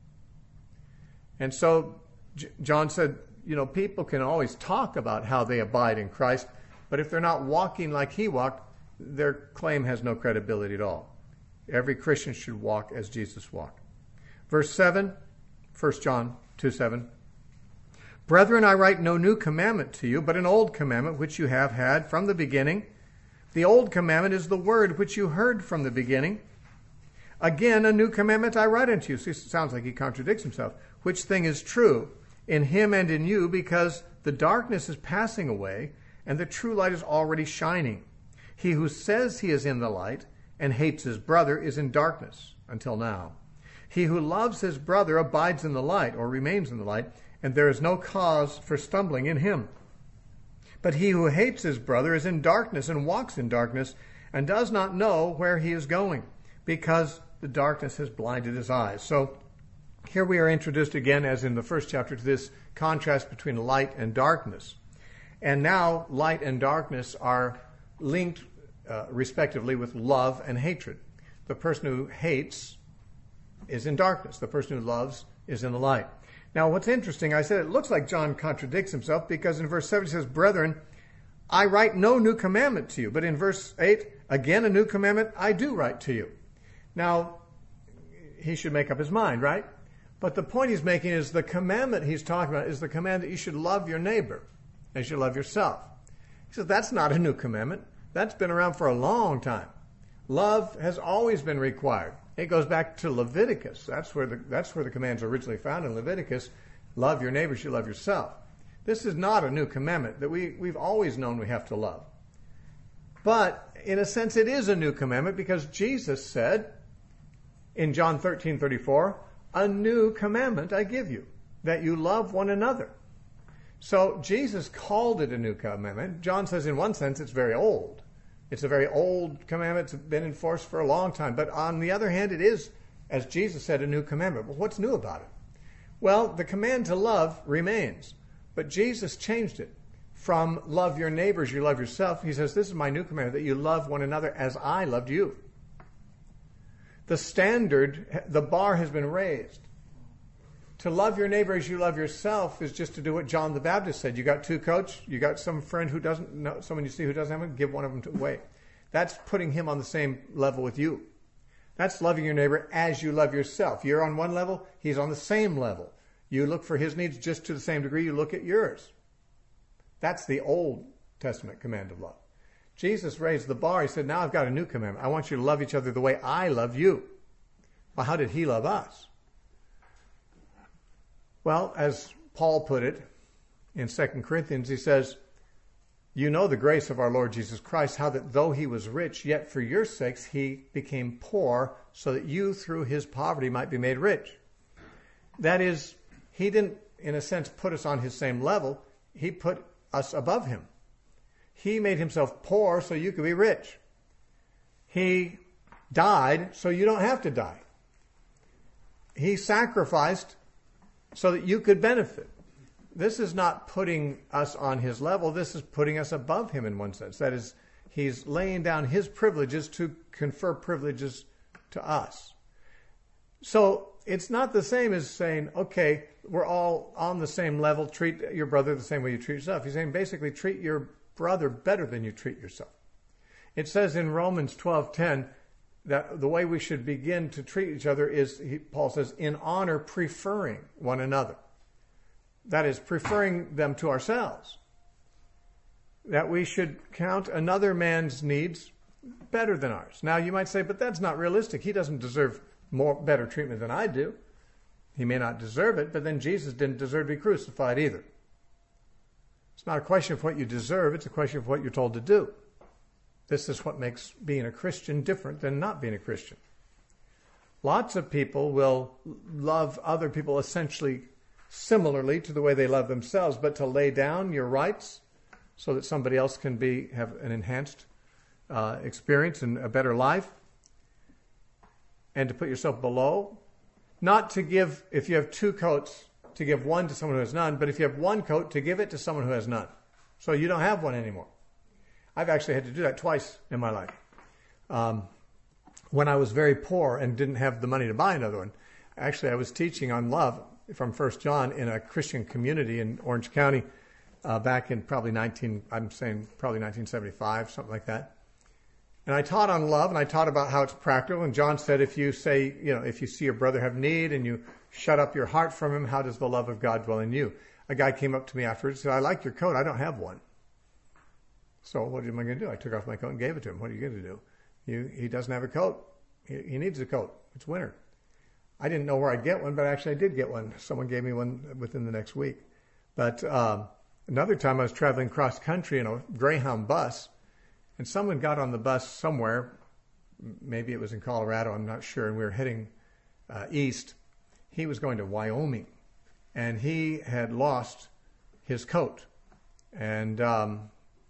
And so J- John said, you know, people can always talk about how they abide in Christ, but if they're not walking like he walked, their claim has no credibility at all. Every Christian should walk as Jesus walked. Verse seven, First John two seven. Brethren, I write no new commandment to you, but an old commandment which you have had from the beginning. The old commandment is the word which you heard from the beginning. Again, a new commandment I write unto you. See, it sounds like he contradicts himself. Which thing is true in him and in you, because the darkness is passing away, and the true light is already shining. He who says he is in the light and hates his brother is in darkness until now. He who loves his brother abides in the light, or remains in the light, and there is no cause for stumbling in him. But he who hates his brother is in darkness and walks in darkness and does not know where he is going, because the darkness has blinded his eyes. So here we are introduced again, as in the first chapter, to this contrast between light and darkness. And now light and darkness are linked uh, respectively with love and hatred. The person who hates is in darkness. The person who loves is in the light. Now, what's interesting, I said it looks like John contradicts himself, because in verse seven he says, Brethren, I write no new commandment to you. But in verse eight, again, a new commandment I do write to you. Now, he should make up his mind, right? But the point he's making is the commandment he's talking about is the command that you should love your neighbor as you love yourself. He says that's not a new commandment. That's been around for a long time. Love has always been required. It goes back to Leviticus. That's where the that's where the commands are originally found, in Leviticus. Love your neighbor as you love yourself. This is not a new commandment that we, we've always known we have to love. But in a sense it is a new commandment, because Jesus said in John thirteen thirty-four, a new commandment I give you, that you love one another. So Jesus called it a new commandment. John says in one sense it's very old. It's a very old commandment. It's been enforced for a long time. But on the other hand, it is, as Jesus said, a new commandment. But what's new about it? Well, the command to love remains. But Jesus changed it from love your neighbors, you love yourself. He says, this is my new commandment, that you love one another as I loved you. The standard, the bar has been raised. To love your neighbor as you love yourself is just to do what John the Baptist said. You got two coats, you got some friend who doesn't know, someone you see who doesn't have one, give one of them away. That's putting him on the same level with you. That's loving your neighbor as you love yourself. You're on one level, he's on the same level. You look for his needs just to the same degree you look at yours. That's the Old Testament command of love. Jesus raised the bar. He said, now I've got a new commandment. I want you to love each other the way I love you. Well, how did he love us? Well, as Paul put it in Second Corinthians, he says, you know the grace of our Lord Jesus Christ, how that though he was rich, yet for your sakes he became poor, so that you through his poverty might be made rich. That is, he didn't, in a sense, put us on his same level. He put us above him. He made himself poor so you could be rich. He died so you don't have to die. He sacrificed so that you could benefit. this is not putting us on his level. This is putting us above him in one sense. That is, he's laying down his privileges to confer privileges to us. So it's not the same as saying, okay, we're all on the same level. Treat your brother the same way you treat yourself. He's saying basically treat your brother better than you treat yourself. It says in Romans twelve ten that the way we should begin to treat each other is, he, Paul says, in honor, preferring one another. That is, preferring them to ourselves. That we should count another man's needs better than ours. Now, you might say, but that's not realistic. He doesn't deserve more better treatment than I do. He may not deserve it, but then Jesus didn't deserve to be crucified either. It's not a question of what you deserve. It's a question of what you're told to do. This is what makes being a Christian different than not being a Christian. Lots of people will love other people essentially similarly to the way they love themselves, but to lay down your rights so that somebody else can be have an enhanced uh, experience and a better life, and to put yourself below. Not to give, if you have two coats, to give one to someone who has none, but if you have one coat, to give it to someone who has none. So you don't have one anymore. I've actually had to do that twice in my life. Um, when I was very poor and didn't have the money to buy another one, actually I was teaching on love from First John in a Christian community in Orange County uh, back in probably nineteen, I'm saying probably nineteen seventy-five, something like that. And I taught on love, and I taught about how it's practical. And John said, if you say, you know, if you see your brother have need and you shut up your heart from him, how does the love of God dwell in you? A guy came up to me afterwards and said, I like your coat. I don't have one. So what am I going to do? I took off my coat and gave it to him. What are you going to do? You, he doesn't have a coat. He, he needs a coat. It's winter. I didn't know where I'd get one, but actually I did get one. Someone gave me one within the next week. But um, another time I was traveling cross country in a Greyhound bus, and someone got on the bus somewhere. Maybe it was in Colorado, I'm not sure, and we were heading uh, east. He was going to Wyoming, and he had lost his coat. And um,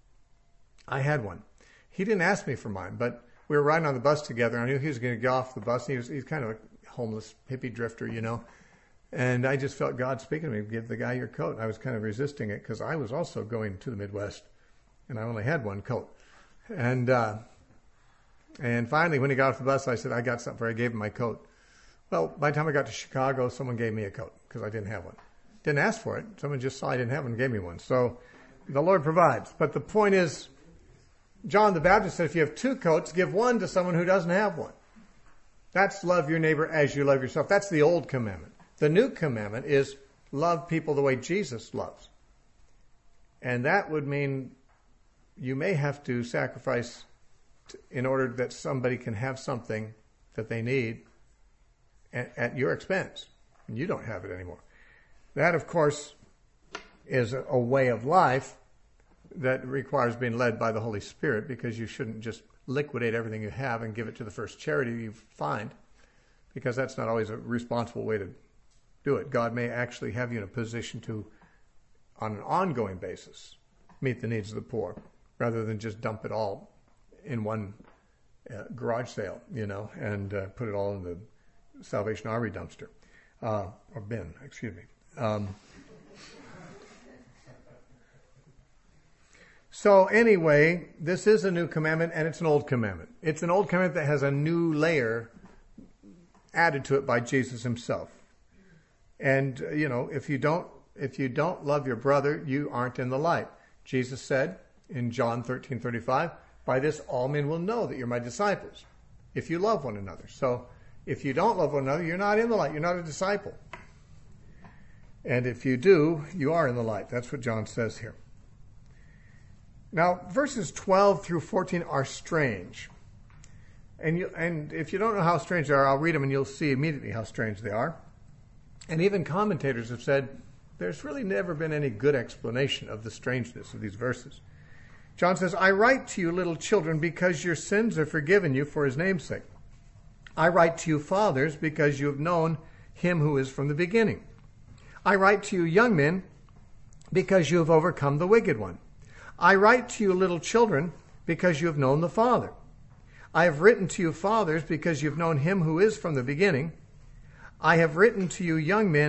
I had one. He didn't ask me for mine, but we were riding on the bus together. I knew he was going to get off the bus. He was, he's kind of a homeless hippie drifter, you know. And I just felt God speaking to me, give the guy your coat. And I was kind of resisting it because I was also going to the Midwest, and I only had one coat. And uh, and finally, when he got off the bus, I said, I got something for you. I gave him my coat. Well, by the time I got to Chicago, someone gave me a coat because I didn't have one. Didn't ask for it. Someone just saw I didn't have one and gave me one. So the Lord provides. But the point is, John the Baptist said, if you have two coats, give one to someone who doesn't have one. That's love your neighbor as you love yourself. That's the old commandment. The new commandment is love people the way Jesus loves. And that would mean you may have to sacrifice t- in order that somebody can have something that they need at, at your expense. And you don't have it anymore. That, of course, is a, a way of life that requires being led by the Holy Spirit, because you shouldn't just liquidate everything you have and give it to the first charity you find, because that's not always a responsible way to do it. God may actually have you in a position to, on an ongoing basis, meet the needs of the poor, rather than just dump it all in one uh, garage sale, you know, and uh, put it all in the Salvation Army dumpster, uh, or bin, excuse me. Um, So anyway, this is a new commandment, and it's an old commandment. It's an old commandment that has a new layer added to it by Jesus himself. And, uh, you know, if you don't, if you don't love your brother, you aren't in the light. Jesus said in John thirteen thirty-five, by this all men will know that you're my disciples, if you love one another. So if you don't love one another, you're not in the light. You're not a disciple. And if you do, you are in the light. That's what John says here. Now, verses twelve through fourteen are strange. And you, and if you don't know how strange they are, I'll read them and you'll see immediately how strange they are. And even commentators have said there's really never been any good explanation of the strangeness of these verses. John says, I write to you, little children, because your sins are forgiven you for his name's sake. I write to you, fathers, because you have known him who is from the beginning. I write to you, young men, because you have overcome the wicked one. I write to you, little children, because you have known the Father. I have written to you, fathers, because you have known him who is from the beginning. I have written to you, young men,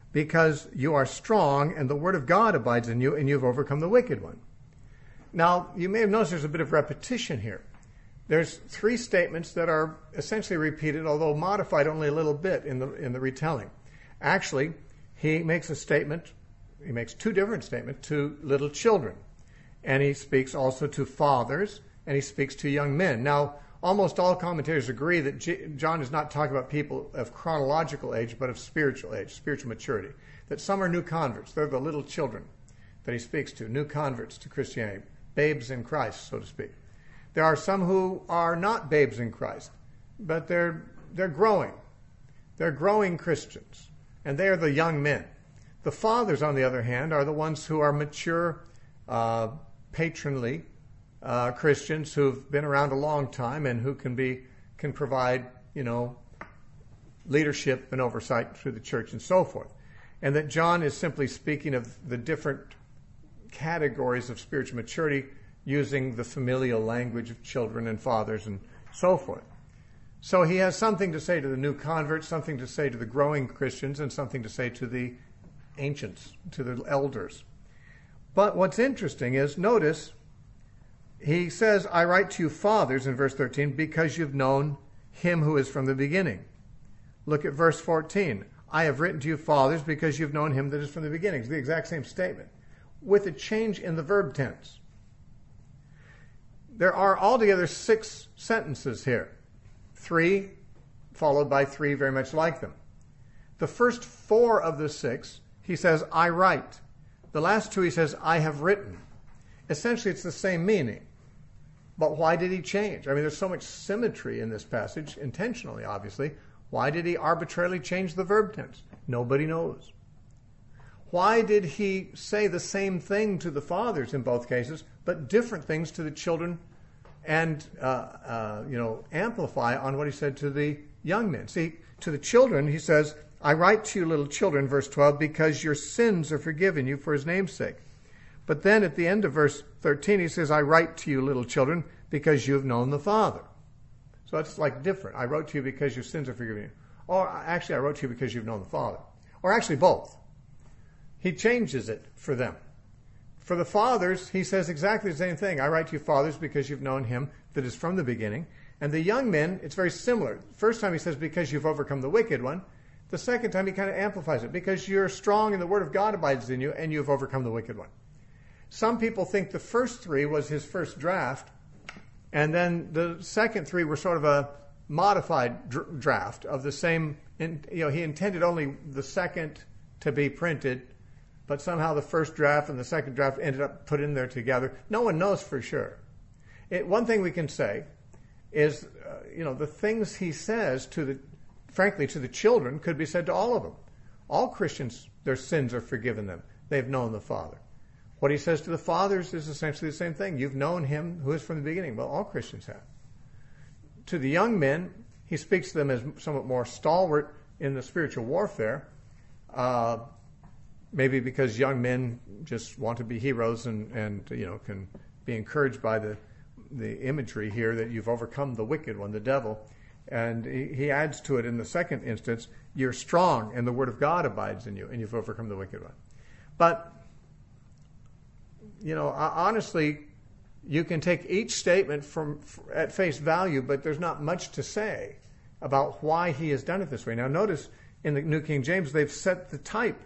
because you are strong and the word of God abides in you and you've overcome the wicked one. Now, you may have noticed there's a bit of repetition here. There's three statements that are essentially repeated, although modified only a little bit in the in the retelling. Actually, he makes a statement, he makes two different statements to little children. And he speaks also to fathers, and he speaks to young men. Now, almost all commentators agree that G- John is not talking about people of chronological age, but of spiritual age, spiritual maturity. That some are new converts. They're the little children that he speaks to, new converts to Christianity, babes in Christ, so to speak. There are some who are not babes in Christ, but they're they're growing. They're growing Christians, and they are the young men. The fathers, on the other hand, are the ones who are mature, uh, patronly uh, Christians who've been around a long time and who can be can provide, you know, leadership and oversight through the church and so forth. And that John is simply speaking of the different categories of spiritual maturity using the familial language of children and fathers and so forth. So he has something to say to the new converts, something to say to the growing Christians, and something to say to the ancients, to the elders. But what's interesting is, notice, he says, I write to you fathers in verse thirteen, because you've known him who is from the beginning. Look at verse fourteen. I have written to you fathers because you've known him that is from the beginning. It's the exact same statement, with a change in the verb tense. There are altogether six sentences here. Three, followed by three very much like them. The first four of the six, he says, I write. The last two, he says, I have written. Essentially, it's the same meaning. But why did he change? I mean, there's so much symmetry in this passage, intentionally, obviously. Why did he arbitrarily change the verb tense? Nobody knows. Why did he say the same thing to the fathers in both cases, but different things to the children, and uh, uh, you know, amplify on what he said to the young men? See, to the children, he says, I write to you, little children, verse twelve, because your sins are forgiven you for his name's sake. But then at the end of verse thirteen, he says, I write to you, little children, because you have known the Father. So it's like different. I wrote to you because your sins are forgiven you. Or actually, I wrote to you because you've known the Father. Or actually both. He changes it for them. For the fathers, he says exactly the same thing. I write to you, fathers, because you've known him that is from the beginning. And the young men, it's very similar. First time he says, because you've overcome the wicked one. The second time he kind of amplifies it, because you're strong and the word of God abides in you and you've overcome the wicked one. Some people think the first three was his first draft, and then the second three were sort of a modified dr- draft of the same, in, you know, he intended only the second to be printed, but somehow the first draft and the second draft ended up put in there together. No one knows for sure. It, one thing we can say is, uh, you know, the things he says to the, frankly, to the children could be said to all of them. All Christians, their sins are forgiven them. They've known the Father. What he says to the fathers is essentially the same thing. You've known him who is from the beginning. Well, all Christians have. To the young men, he speaks to them as somewhat more stalwart in the spiritual warfare, uh, maybe because young men just want to be heroes and, and you know, can be encouraged by the, the imagery here that you've overcome the wicked one, the devil. And he, he adds to it in the second instance, you're strong and the word of God abides in you and you've overcome the wicked one. But you know, honestly, you can take each statement from at face value, but there's not much to say about why he has done it this way. Now, notice in the New King James, they've set the type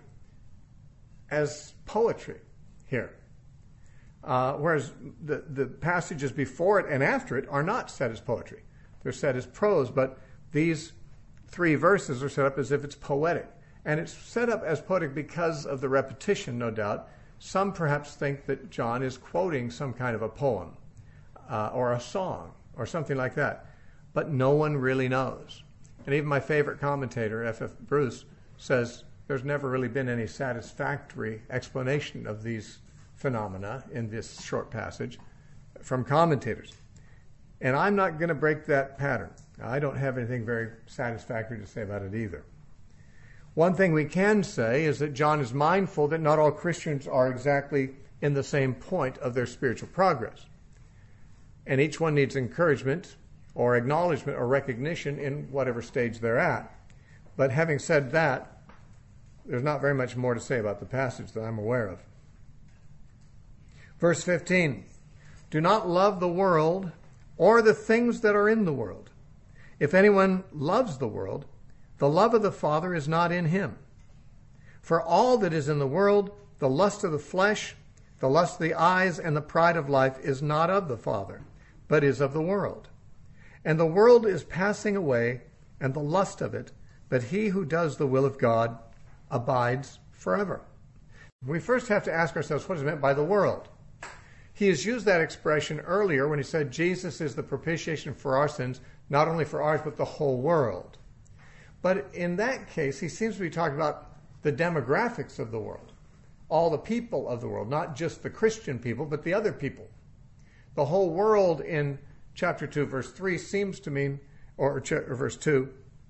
as poetry here, uh, whereas the, the passages before it and after it are not set as poetry. They're set as prose, but these three verses are set up as if it's poetic. And it's set up as poetic because of the repetition, no doubt. Some perhaps think that John is quoting some kind of a poem uh, or a song or something like that. But no one really knows. And even my favorite commentator, F F Bruce, says there's never really been any satisfactory explanation of these phenomena in this short passage from commentators. And I'm not going to break that pattern. I don't have anything very satisfactory to say about it either. One thing we can say is that John is mindful that not all Christians are exactly in the same point of their spiritual progress. And each one needs encouragement or acknowledgement or recognition in whatever stage they're at. But having said that, there's not very much more to say about the passage that I'm aware of. Verse fifteen, do not love the world or the things that are in the world. If anyone loves the world, the love of the Father is not in him. For all that is in the world, the lust of the flesh, the lust of the eyes, and the pride of life is not of the Father, but is of the world. And the world is passing away, and the lust of it, but he who does the will of God abides forever. We first have to ask ourselves what is meant by the world. He has used that expression earlier when he said Jesus is the propitiation for our sins, not only for ours, but the whole world. But in that case, he seems to be talking about the demographics of the world, all the people of the world, not just the Christian people, but the other people. The whole world in chapter two, verse three seems to mean, or, or verse two,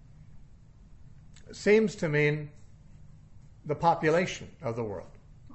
seems to mean the population of the world.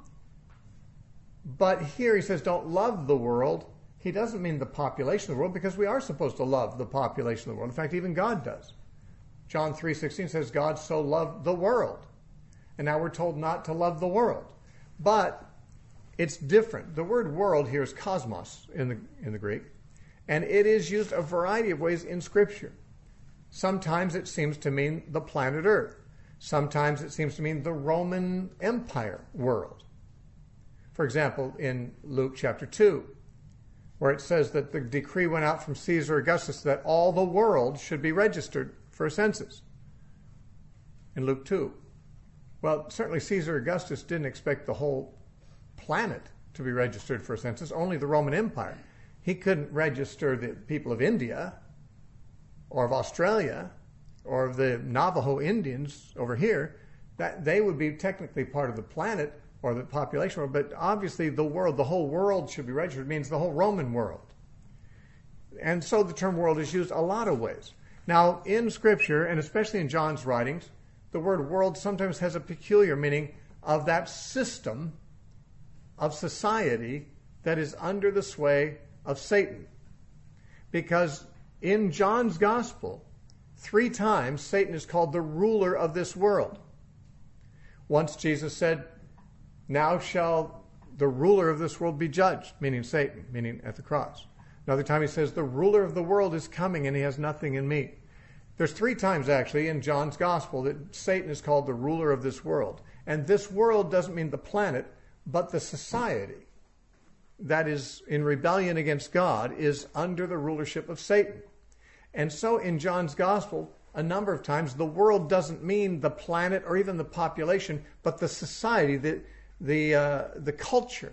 But here he says, don't love the world. He doesn't mean the population of the world, because we are supposed to love the population of the world. In fact, even God does. John three sixteen says, God so loved the world. And now we're told not to love the world. But it's different. The word world here is cosmos in the, in the Greek. And it is used a variety of ways in Scripture. Sometimes it seems to mean the planet Earth. Sometimes it seems to mean the Roman Empire world. For example, in Luke chapter two, where it says that the decree went out from Caesar Augustus that all the world should be registered for a census. In Luke two. Well, certainly Caesar Augustus didn't expect the whole planet to be registered for a census, only the Roman Empire. He couldn't register the people of India or of Australia or of the Navajo Indians over here. That they would be technically part of the planet or the population world, but obviously the world, the whole world should be registered, means the whole Roman world. And so the term world is used a lot of ways. Now, in Scripture, and especially in John's writings, the word world sometimes has a peculiar meaning of that system of society that is under the sway of Satan. Because in John's gospel, three times Satan is called the ruler of this world. Once Jesus said, now shall the ruler of this world be judged, meaning Satan, meaning at the cross. Another time he says, the ruler of the world is coming and he has nothing in me. There's three times actually in John's gospel that Satan is called the ruler of this world. And this world doesn't mean the planet, but the society that is in rebellion against God is under the rulership of Satan. And so in John's gospel, a number of times the world doesn't mean the planet or even the population, but the society, the the uh, the culture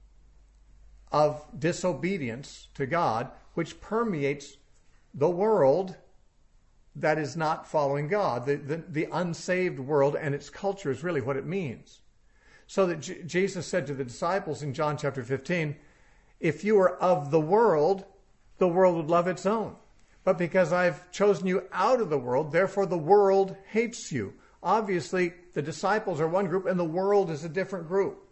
of disobedience to God, which permeates the world that is not following God. The, the, the unsaved world and its culture is really what it means. So that J- Jesus said to the disciples in John chapter fifteen, if you were of the world, the world would love its own. But because I've chosen you out of the world, therefore the world hates you. Obviously, the disciples are one group and the world is a different group.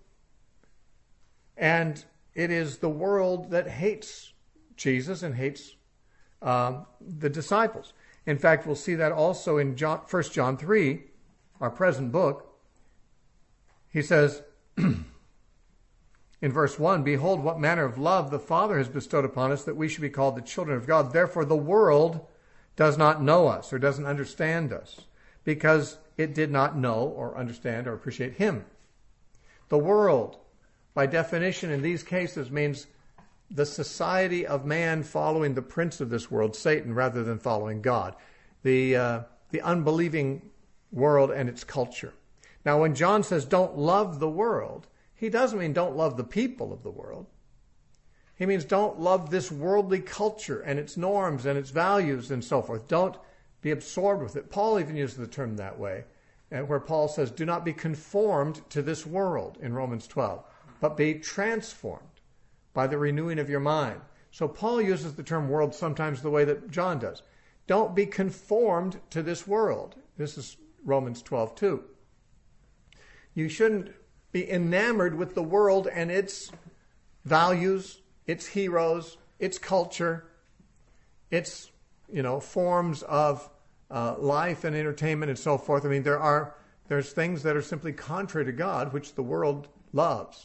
And it is the world that hates Jesus and hates um, the disciples. In fact, we'll see that also in John, First John three, our present book. He says in verse one, behold, what manner of love the Father has bestowed upon us that we should be called the children of God. Therefore, the world does not know us or doesn't understand us because it did not know or understand or appreciate him. The world, by definition in these cases, means the society of man following the prince of this world, Satan, rather than following God. The, uh, the unbelieving world and its culture. Now, when John says don't love the world, he doesn't mean don't love the people of the world. He means don't love this worldly culture and its norms and its values and so forth. Don't be absorbed with it. Paul even uses the term that way, where Paul says, do not be conformed to this world in Romans twelve, but be transformed by the renewing of your mind. So Paul uses the term world sometimes the way that John does. Don't be conformed to this world. This is Romans twelve two. You shouldn't be enamored with the world and its values, its heroes, its culture, its, you know, forms of uh, life and entertainment and so forth. I mean, there are There's things that are simply contrary to God, which the world loves.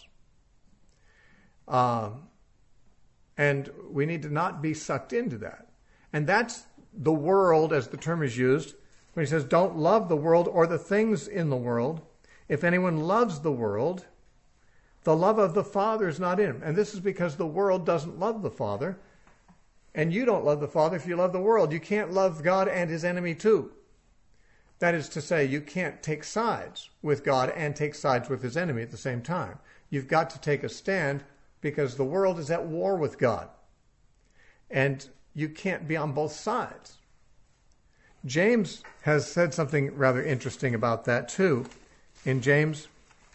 Um, and we need to not be sucked into that. And that's the world, as the term is used, when he says, don't love the world or the things in the world. If anyone loves the world, the love of the Father is not in him. And this is because the world doesn't love the Father. And you don't love the Father if you love the world. You can't love God and his enemy too. That is to say, you can't take sides with God and take sides with his enemy at the same time. You've got to take a stand because the world is at war with God. And you can't be on both sides. James has said something rather interesting about that too. In James,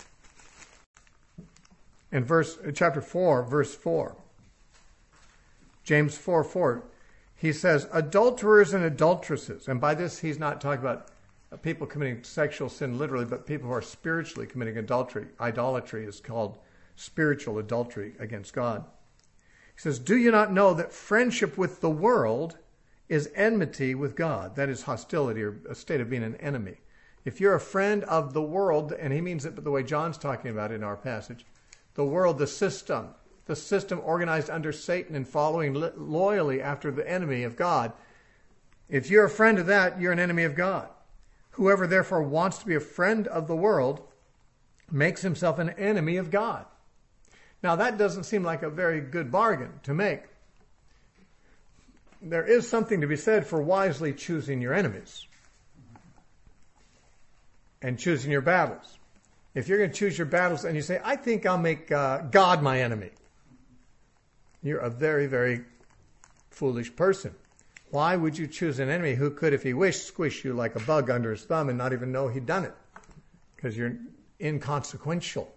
in verse chapter four, verse four. James four four, he says, adulterers and adulteresses, and by this he's not talking about people committing sexual sin literally, but people who are spiritually committing adultery. Idolatry is called spiritual adultery against God. He says, do you not know that friendship with the world is enmity with God? That is hostility, or a state of being an enemy. If you're a friend of the world, and he means it the way John's talking about it in our passage, the world, the system, the system organized under Satan and following lo- loyally after the enemy of God. If you're a friend of that, you're an enemy of God. Whoever therefore wants to be a friend of the world makes himself an enemy of God. Now that doesn't seem like a very good bargain to make. There is something to be said for wisely choosing your enemies and choosing your battles. If you're going to choose your battles and you say, I think I'll make uh, God my enemy, you're a very, very foolish person. Why would you choose an enemy who could, if he wished, squish you like a bug under his thumb and not even know he'd done it? Because you're inconsequential.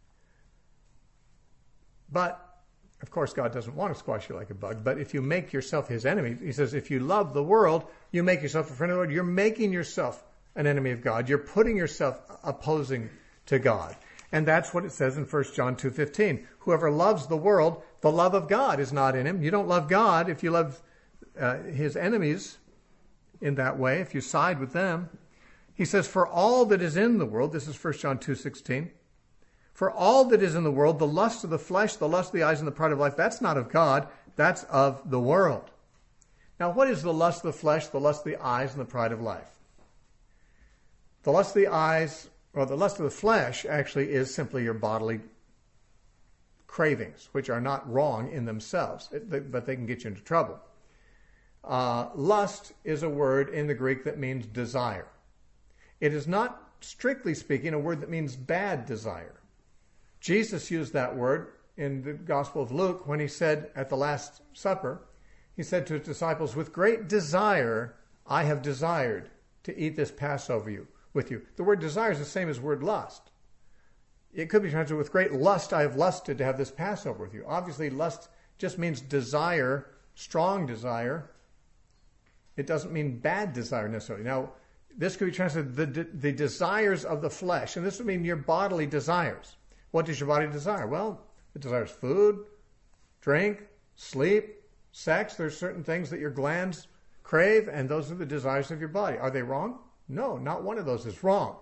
But, of course, God doesn't want to squash you like a bug. But if you make yourself his enemy, he says, if you love the world, you make yourself a friend of the Lord. You're making yourself an enemy of God. You're putting yourself opposing to God. And that's what it says in First John two fifteen. Whoever loves the world, the love of God is not in him. You don't love God if you love uh, his enemies in that way, if you side with them. He says, for all that is in the world, this is First John two sixteen, for all that is in the world, the lust of the flesh, the lust of the eyes, and the pride of life, that's not of God, that's of the world. Now, what is the lust of the flesh, the lust of the eyes, and the pride of life? The lust of the eyes, or the lust of the flesh, actually is simply your bodily cravings, which are not wrong in themselves, but they can get you into trouble. Uh, lust is a word in the Greek that means desire. It is not, strictly speaking, a word that means bad desire. Jesus used that word in the Gospel of Luke when he said at the Last Supper, he said to his disciples, with great desire I have desired to eat this Passover you, with you. The word desire is the same as the word lust. It could be translated with great lust I have lusted to have this Passover with you. Obviously, lust just means desire, strong desire. It doesn't mean bad desire necessarily. Now, this could be translated the, the desires of the flesh, and this would mean your bodily desires. What does your body desire? Well, it desires food, drink, sleep, sex. There's certain things that your glands crave, and those are the desires of your body. Are they wrong? No, not one of those is wrong.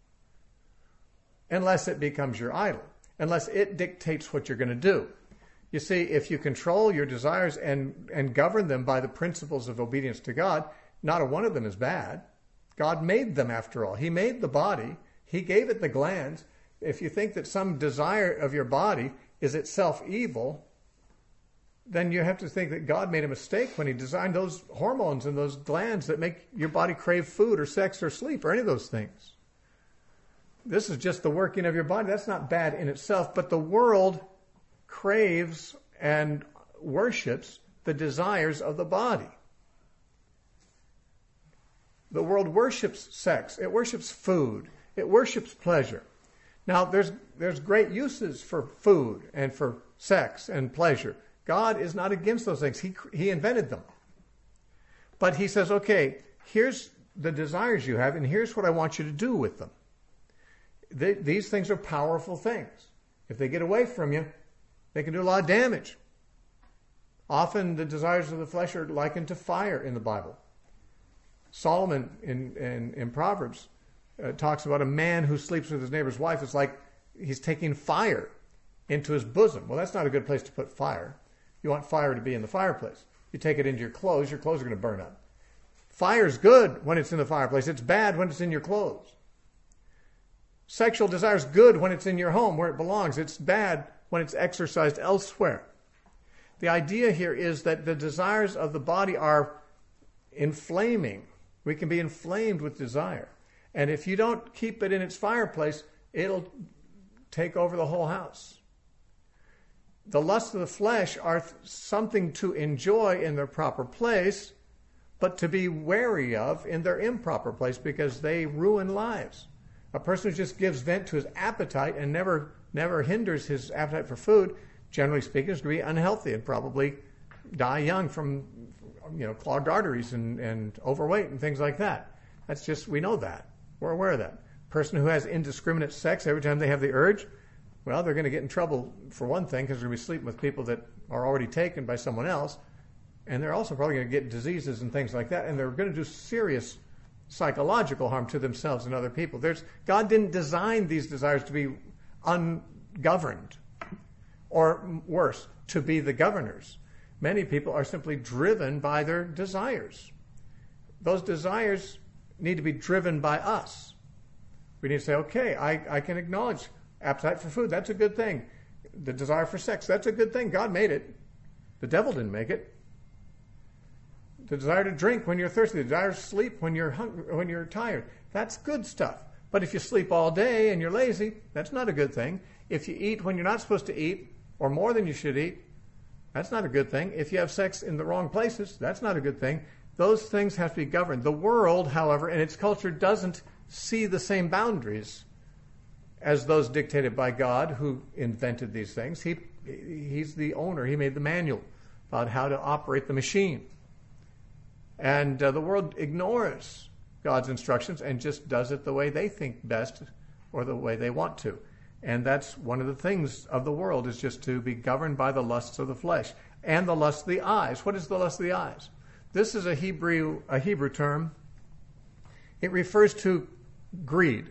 Unless it becomes your idol. Unless it dictates what you're going to do. You see, if you control your desires and, and govern them by the principles of obedience to God, not a one of them is bad. God made them after all. He made the body. He gave it the glands. If you think that some desire of your body is itself evil, then you have to think that God made a mistake when he designed those hormones and those glands that make your body crave food or sex or sleep or any of those things. This is just the working of your body. That's not bad in itself, but the world craves and worships the desires of the body. The world worships sex. It worships food. It worships pleasure. Now, there's there's great uses for food and for sex and pleasure. God is not against those things. He he invented them. But he says, okay, here's the desires you have, and here's what I want you to do with them. They, these things are powerful things. If they get away from you, they can do a lot of damage. Often the desires of the flesh are likened to fire in the Bible. Solomon in, in, in Proverbs uh, talks about a man who sleeps with his neighbor's wife is like he's taking fire into his bosom. Well, that's not a good place to put fire. You want fire to be in the fireplace. You take it into your clothes, your clothes are going to burn up. Fire's good when it's in the fireplace. It's bad when it's in your clothes. Sexual desire is good when it's in your home where it belongs. It's bad when it's exercised elsewhere. The idea here is that the desires of the body are inflaming. We can be inflamed with desire. And if you don't keep it in its fireplace, it'll take over the whole house. The lusts of the flesh are something to enjoy in their proper place, but to be wary of in their improper place because they ruin lives. A person who just gives vent to his appetite and never never hinders his appetite for food, generally speaking, is going to be unhealthy and probably die young from, you know, clogged arteries and, and overweight and things like that. That's just, we know that. We're aware of that. Person who has indiscriminate sex every time they have the urge, well, they're going to get in trouble for one thing because they're going to be sleeping with people that are already taken by someone else. And they're also probably going to get diseases and things like that. And they're going to do serious psychological harm to themselves and other people. There's, God didn't design these desires to be ungoverned, or worse, to be the governors. Many people are simply driven by their desires. Those desires need to be driven by us. We need to say, okay, I, I can acknowledge appetite for food. That's a good thing. The desire for sex, that's a good thing. God made it. The devil didn't make it. The desire to drink when you're thirsty, the desire to sleep when you're hungry, when you're tired, that's good stuff. But if you sleep all day and you're lazy, that's not a good thing. If you eat when you're not supposed to eat, or more than you should eat, that's not a good thing. If you have sex in the wrong places, that's not a good thing. Those things have to be governed. The world, however, and its culture doesn't see the same boundaries as those dictated by God, who invented these things. He, he's the owner. He made the manual about how to operate the machine. And uh, the world ignores God's instructions and just does it the way they think best or the way they want to. And that's one of the things of the world, is just to be governed by the lusts of the flesh and the lust of the eyes. What is the lust of the eyes? This is a Hebrew, a Hebrew term. It refers to greed.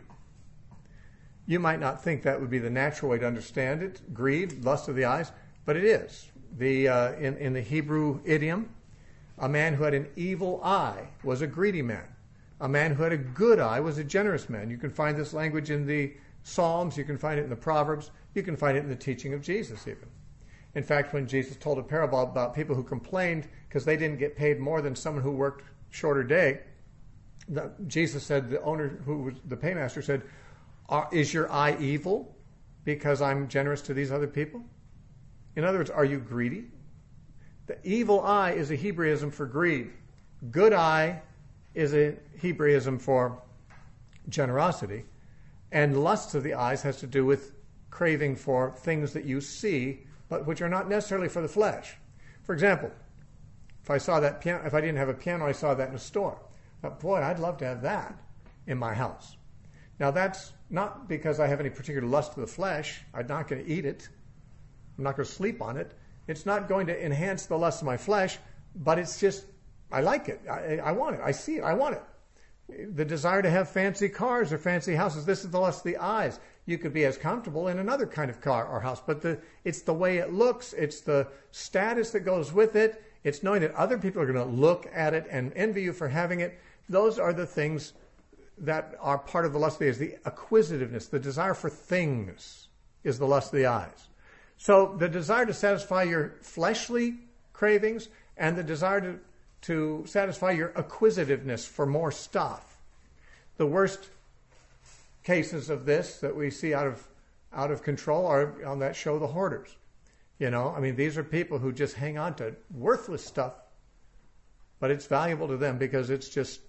You might not think that would be the natural way to understand it, greed, lust of the eyes, but it is. The uh, in, in the Hebrew idiom, a man who had an evil eye was a greedy man. A man who had a good eye was a generous man. You can find this language in the Psalms. You can find it in the Proverbs. You can find it in the teaching of Jesus even. In fact, when Jesus told a parable about people who complained because they didn't get paid more than someone who worked shorter day, the, Jesus said, the owner, who was the paymaster, said, is your eye evil because I'm generous to these other people? In other words, are you greedy? The evil eye is a Hebraism for greed. Good eye is a Hebraism for generosity. And lust of the eyes has to do with craving for things that you see, but which are not necessarily for the flesh. For example, if I saw that piano, if I didn't have a piano, I saw that in a store. I thought, boy, I'd love to have that in my house. Now that's not because I have any particular lust of the flesh. I'm not going to eat it. I'm not going to sleep on it. It's not going to enhance the lust of my flesh, but it's just, I like it. I, I want it. I see it. I want it. The desire to have fancy cars or fancy houses, this is the lust of the eyes. You could be as comfortable in another kind of car or house, but the, it's the way it looks. It's the status that goes with it. It's knowing that other people are going to look at it and envy you for having it. Those are the things that are part of the lust of the eyes. The acquisitiveness, the desire for things is the lust of the eyes. So the desire to satisfy your fleshly cravings and the desire to, to satisfy your acquisitiveness for more stuff. The worst cases of this that we see out of out of control are on that show, The Hoarders. You know, I mean, these are people who just hang on to worthless stuff, but it's valuable to them because it's just,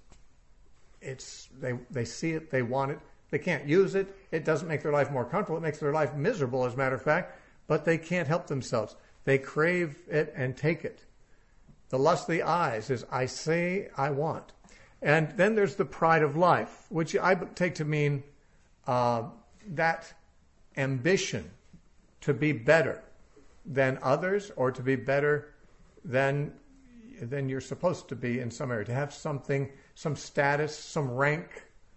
it's they they see it, they want it, they can't use it, it doesn't make their life more comfortable, it makes their life miserable, as a matter of fact. But they can't help themselves. They crave it and take it. The lust of the eyes is, I say I want. And then there's the pride of life, which I take to mean uh, that ambition to be better than others or to be better than, than you're supposed to be in some area, to have something, some status, some rank,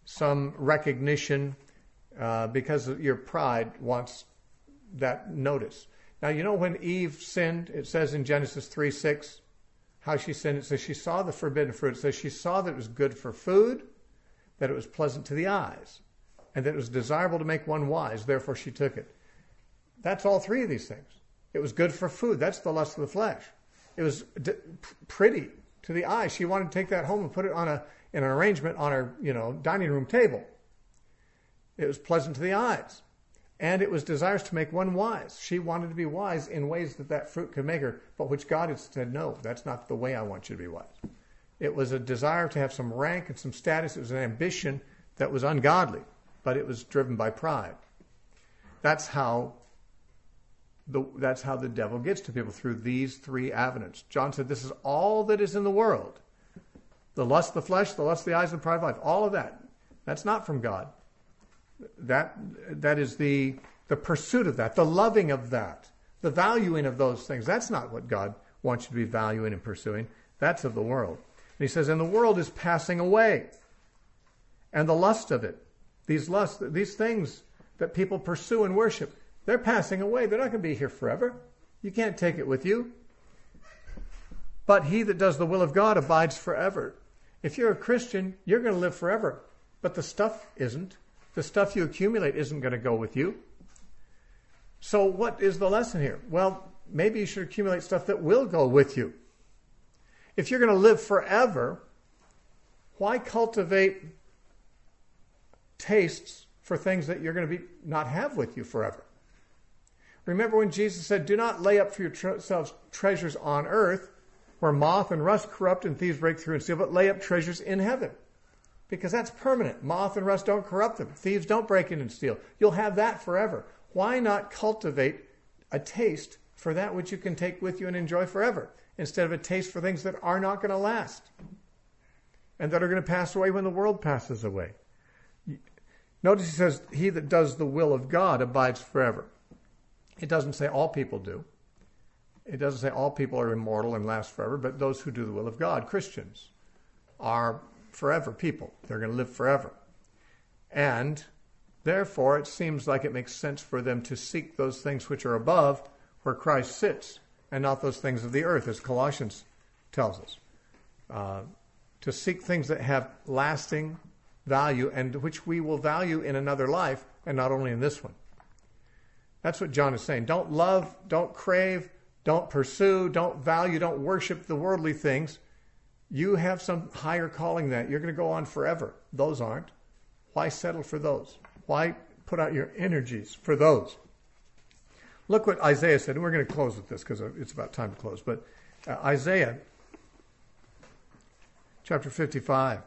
some recognition, uh, because your pride wants that notice. Now, you know when Eve sinned, it says in Genesis three six, how she sinned. It says she saw the forbidden fruit. It says she saw that it was good for food, that it was pleasant to the eyes, and that it was desirable to make one wise. Therefore, she took it. That's all three of these things. It was good for food. That's the lust of the flesh. It was d- pretty to the eye. She wanted to take that home and put it on a in an arrangement on her, you know, dining room table. It was pleasant to the eyes. And it was desirous to make one wise. She wanted to be wise in ways that that fruit could make her, but which God had said, no, that's not the way I want you to be wise. It was a desire to have some rank and some status. It was an ambition that was ungodly, but it was driven by pride. That's how the, that's how the devil gets to people, through these three avenues. John said, this is all that is in the world. The lust of the flesh, the lust of the eyes, and the pride of life. All of that. That's not from God. That that is the the pursuit of that, the loving of that, the valuing of those things. That's not what God wants you to be valuing and pursuing. That's of the world. And he says, and the world is passing away, and the lust of it, these lusts, these things that people pursue and worship, they're passing away. They're not going to be here forever. You can't take it with you. But he that does the will of God abides forever. If you're a Christian, you're going to live forever. But the stuff isn't. The stuff you accumulate isn't going to go with you. So what is the lesson here? Well, maybe you should accumulate stuff that will go with you. If you're going to live forever, why cultivate tastes for things that you're going to be not have with you forever? Remember when Jesus said, do not lay up for yourselves treasures on earth, where moth and rust corrupt and thieves break through and steal, but lay up treasures in heaven. Because that's permanent. Moth and rust don't corrupt them. Thieves don't break in and steal. You'll have that forever. Why not cultivate a taste for that which you can take with you and enjoy forever, instead of a taste for things that are not going to last and that are going to pass away when the world passes away? Notice he says, he that does the will of God abides forever. It doesn't say all people do. It doesn't say all people are immortal and last forever, but those who do the will of God, Christians, are forever people. They're going to live forever. And therefore, it seems like it makes sense for them to seek those things which are above, where Christ sits, and not those things of the earth, as Colossians tells us. Uh, to seek things that have lasting value and which we will value in another life and not only in this one. That's what John is saying. Don't love, don't crave, don't pursue, don't value, don't worship the worldly things. You have some higher calling that you're going to go on forever. Those aren't. Why settle for those? Why put out your energies for those? Look what Isaiah said, and we're going to close with this because it's about time to close. But uh, Isaiah chapter fifty-five.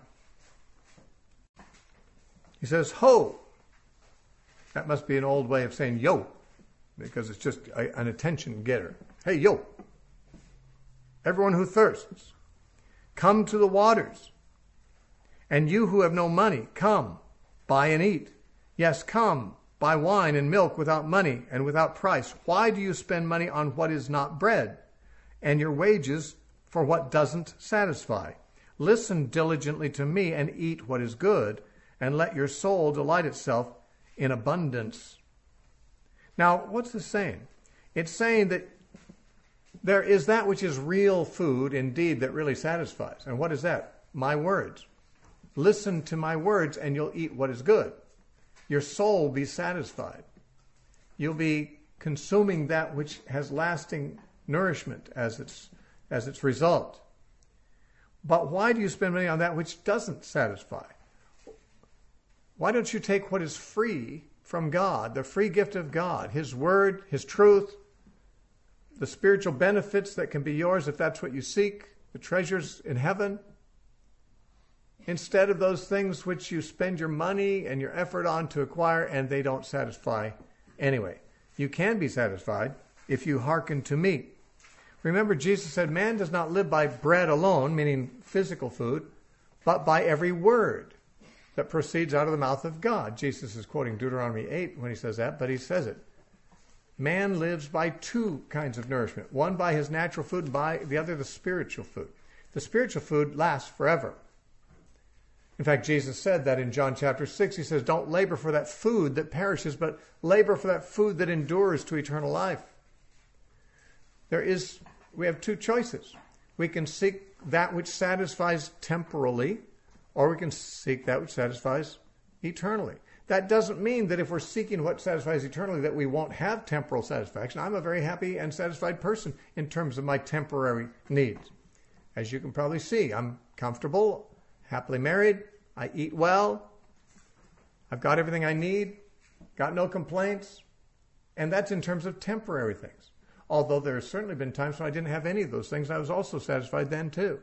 He says, ho! That must be an old way of saying yo, because it's just a, an attention getter. Hey, yo! Everyone who thirsts, come to the waters. And you who have no money, come, buy and eat. Yes, come, buy wine and milk without money and without price. Why do you spend money on what is not bread, and your wages for what doesn't satisfy? Listen diligently to me and eat what is good, and let your soul delight itself in abundance. Now, what's this saying? It's saying that there is that which is real food indeed that really satisfies. And what is that? My words. Listen to my words and you'll eat what is good. Your soul will be satisfied. You'll be consuming that which has lasting nourishment as its, as its result. But why do you spend money on that which doesn't satisfy? Why don't you take what is free from God, the free gift of God, His Word, His truth, the spiritual benefits that can be yours if that's what you seek, the treasures in heaven, instead of those things which you spend your money and your effort on to acquire and they don't satisfy anyway. You can be satisfied if you hearken to me. Remember, Jesus said, man does not live by bread alone, meaning physical food, but by every word that proceeds out of the mouth of God. Jesus is quoting Deuteronomy eight when he says that, but he says it. Man lives by two kinds of nourishment. One by his natural food, and by the other the spiritual food. The spiritual food lasts forever. In fact, Jesus said that in John chapter six. He says, don't labor for that food that perishes, but labor for that food that endures to eternal life. There is, we have two choices. We can seek that which satisfies temporally, or we can seek that which satisfies eternally. That doesn't mean that if we're seeking what satisfies eternally that we won't have temporal satisfaction. I'm a very happy and satisfied person in terms of my temporary needs. As you can probably see, I'm comfortable, happily married, I eat well, I've got everything I need, got no complaints, and that's in terms of temporary things. Although there have certainly been times when I didn't have any of those things, and I was also satisfied then too.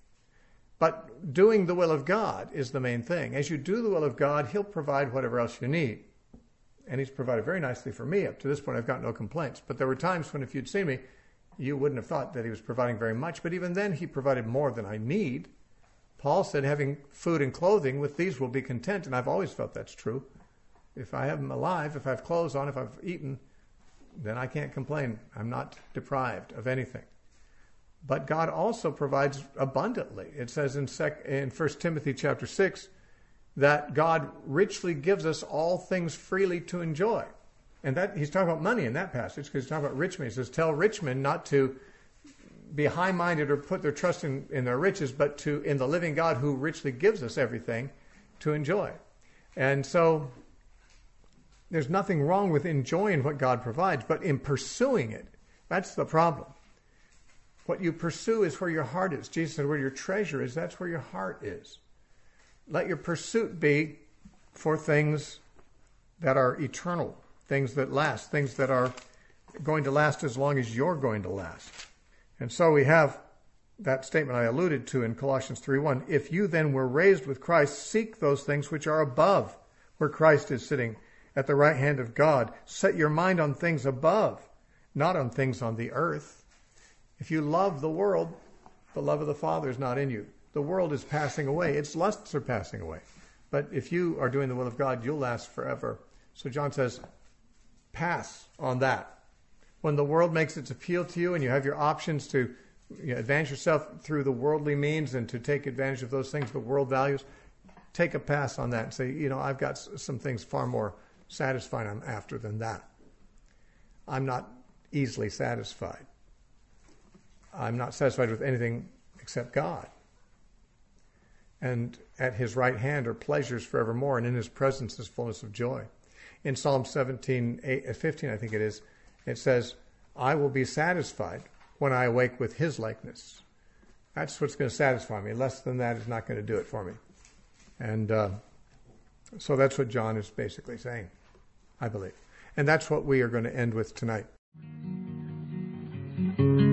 But doing the will of God is the main thing. As you do the will of God, He'll provide whatever else you need. And He's provided very nicely for me. Up to this point, I've got no complaints. But there were times when if you'd seen me, you wouldn't have thought that He was providing very much. But even then, He provided more than I need. Paul said, having food and clothing, with these will be content. And I've always felt that's true. If I have them alive, if I have clothes on, if I've eaten, then I can't complain. I'm not deprived of anything. But God also provides abundantly. It says in, sec- in First Timothy chapter six that God richly gives us all things freely to enjoy. And that he's talking about money in that passage because he's talking about rich men. He says, tell rich men not to be high-minded or put their trust in, in their riches, but to in the living God who richly gives us everything to enjoy. And so there's nothing wrong with enjoying what God provides, but in pursuing it, that's the problem. What you pursue is where your heart is. Jesus said, where your treasure is, that's where your heart is. Let your pursuit be for things that are eternal, things that last, things that are going to last as long as you're going to last. And so we have that statement I alluded to in Colossians three one. If you then were raised with Christ, seek those things which are above, where Christ is sitting at the right hand of God. Set your mind on things above, not on things on the earth. If you love the world, the love of the Father is not in you. The world is passing away. Its lusts are passing away. But if you are doing the will of God, you'll last forever. So John says, pass on that. When the world makes its appeal to you and you have your options to you know, advance yourself through the worldly means and to take advantage of those things the world values, take a pass on that and say, you know, I've got some things far more satisfying I'm after than that. I'm not easily satisfied. I'm not satisfied with anything except God. And at His right hand are pleasures forevermore, and in His presence is fullness of joy. In Psalm seventeen, eight, fifteen, I think it is, it says, I will be satisfied when I awake with His likeness. That's what's going to satisfy me. Less than that is not going to do it for me. And uh, so that's what John is basically saying, I believe. And that's what we are going to end with tonight.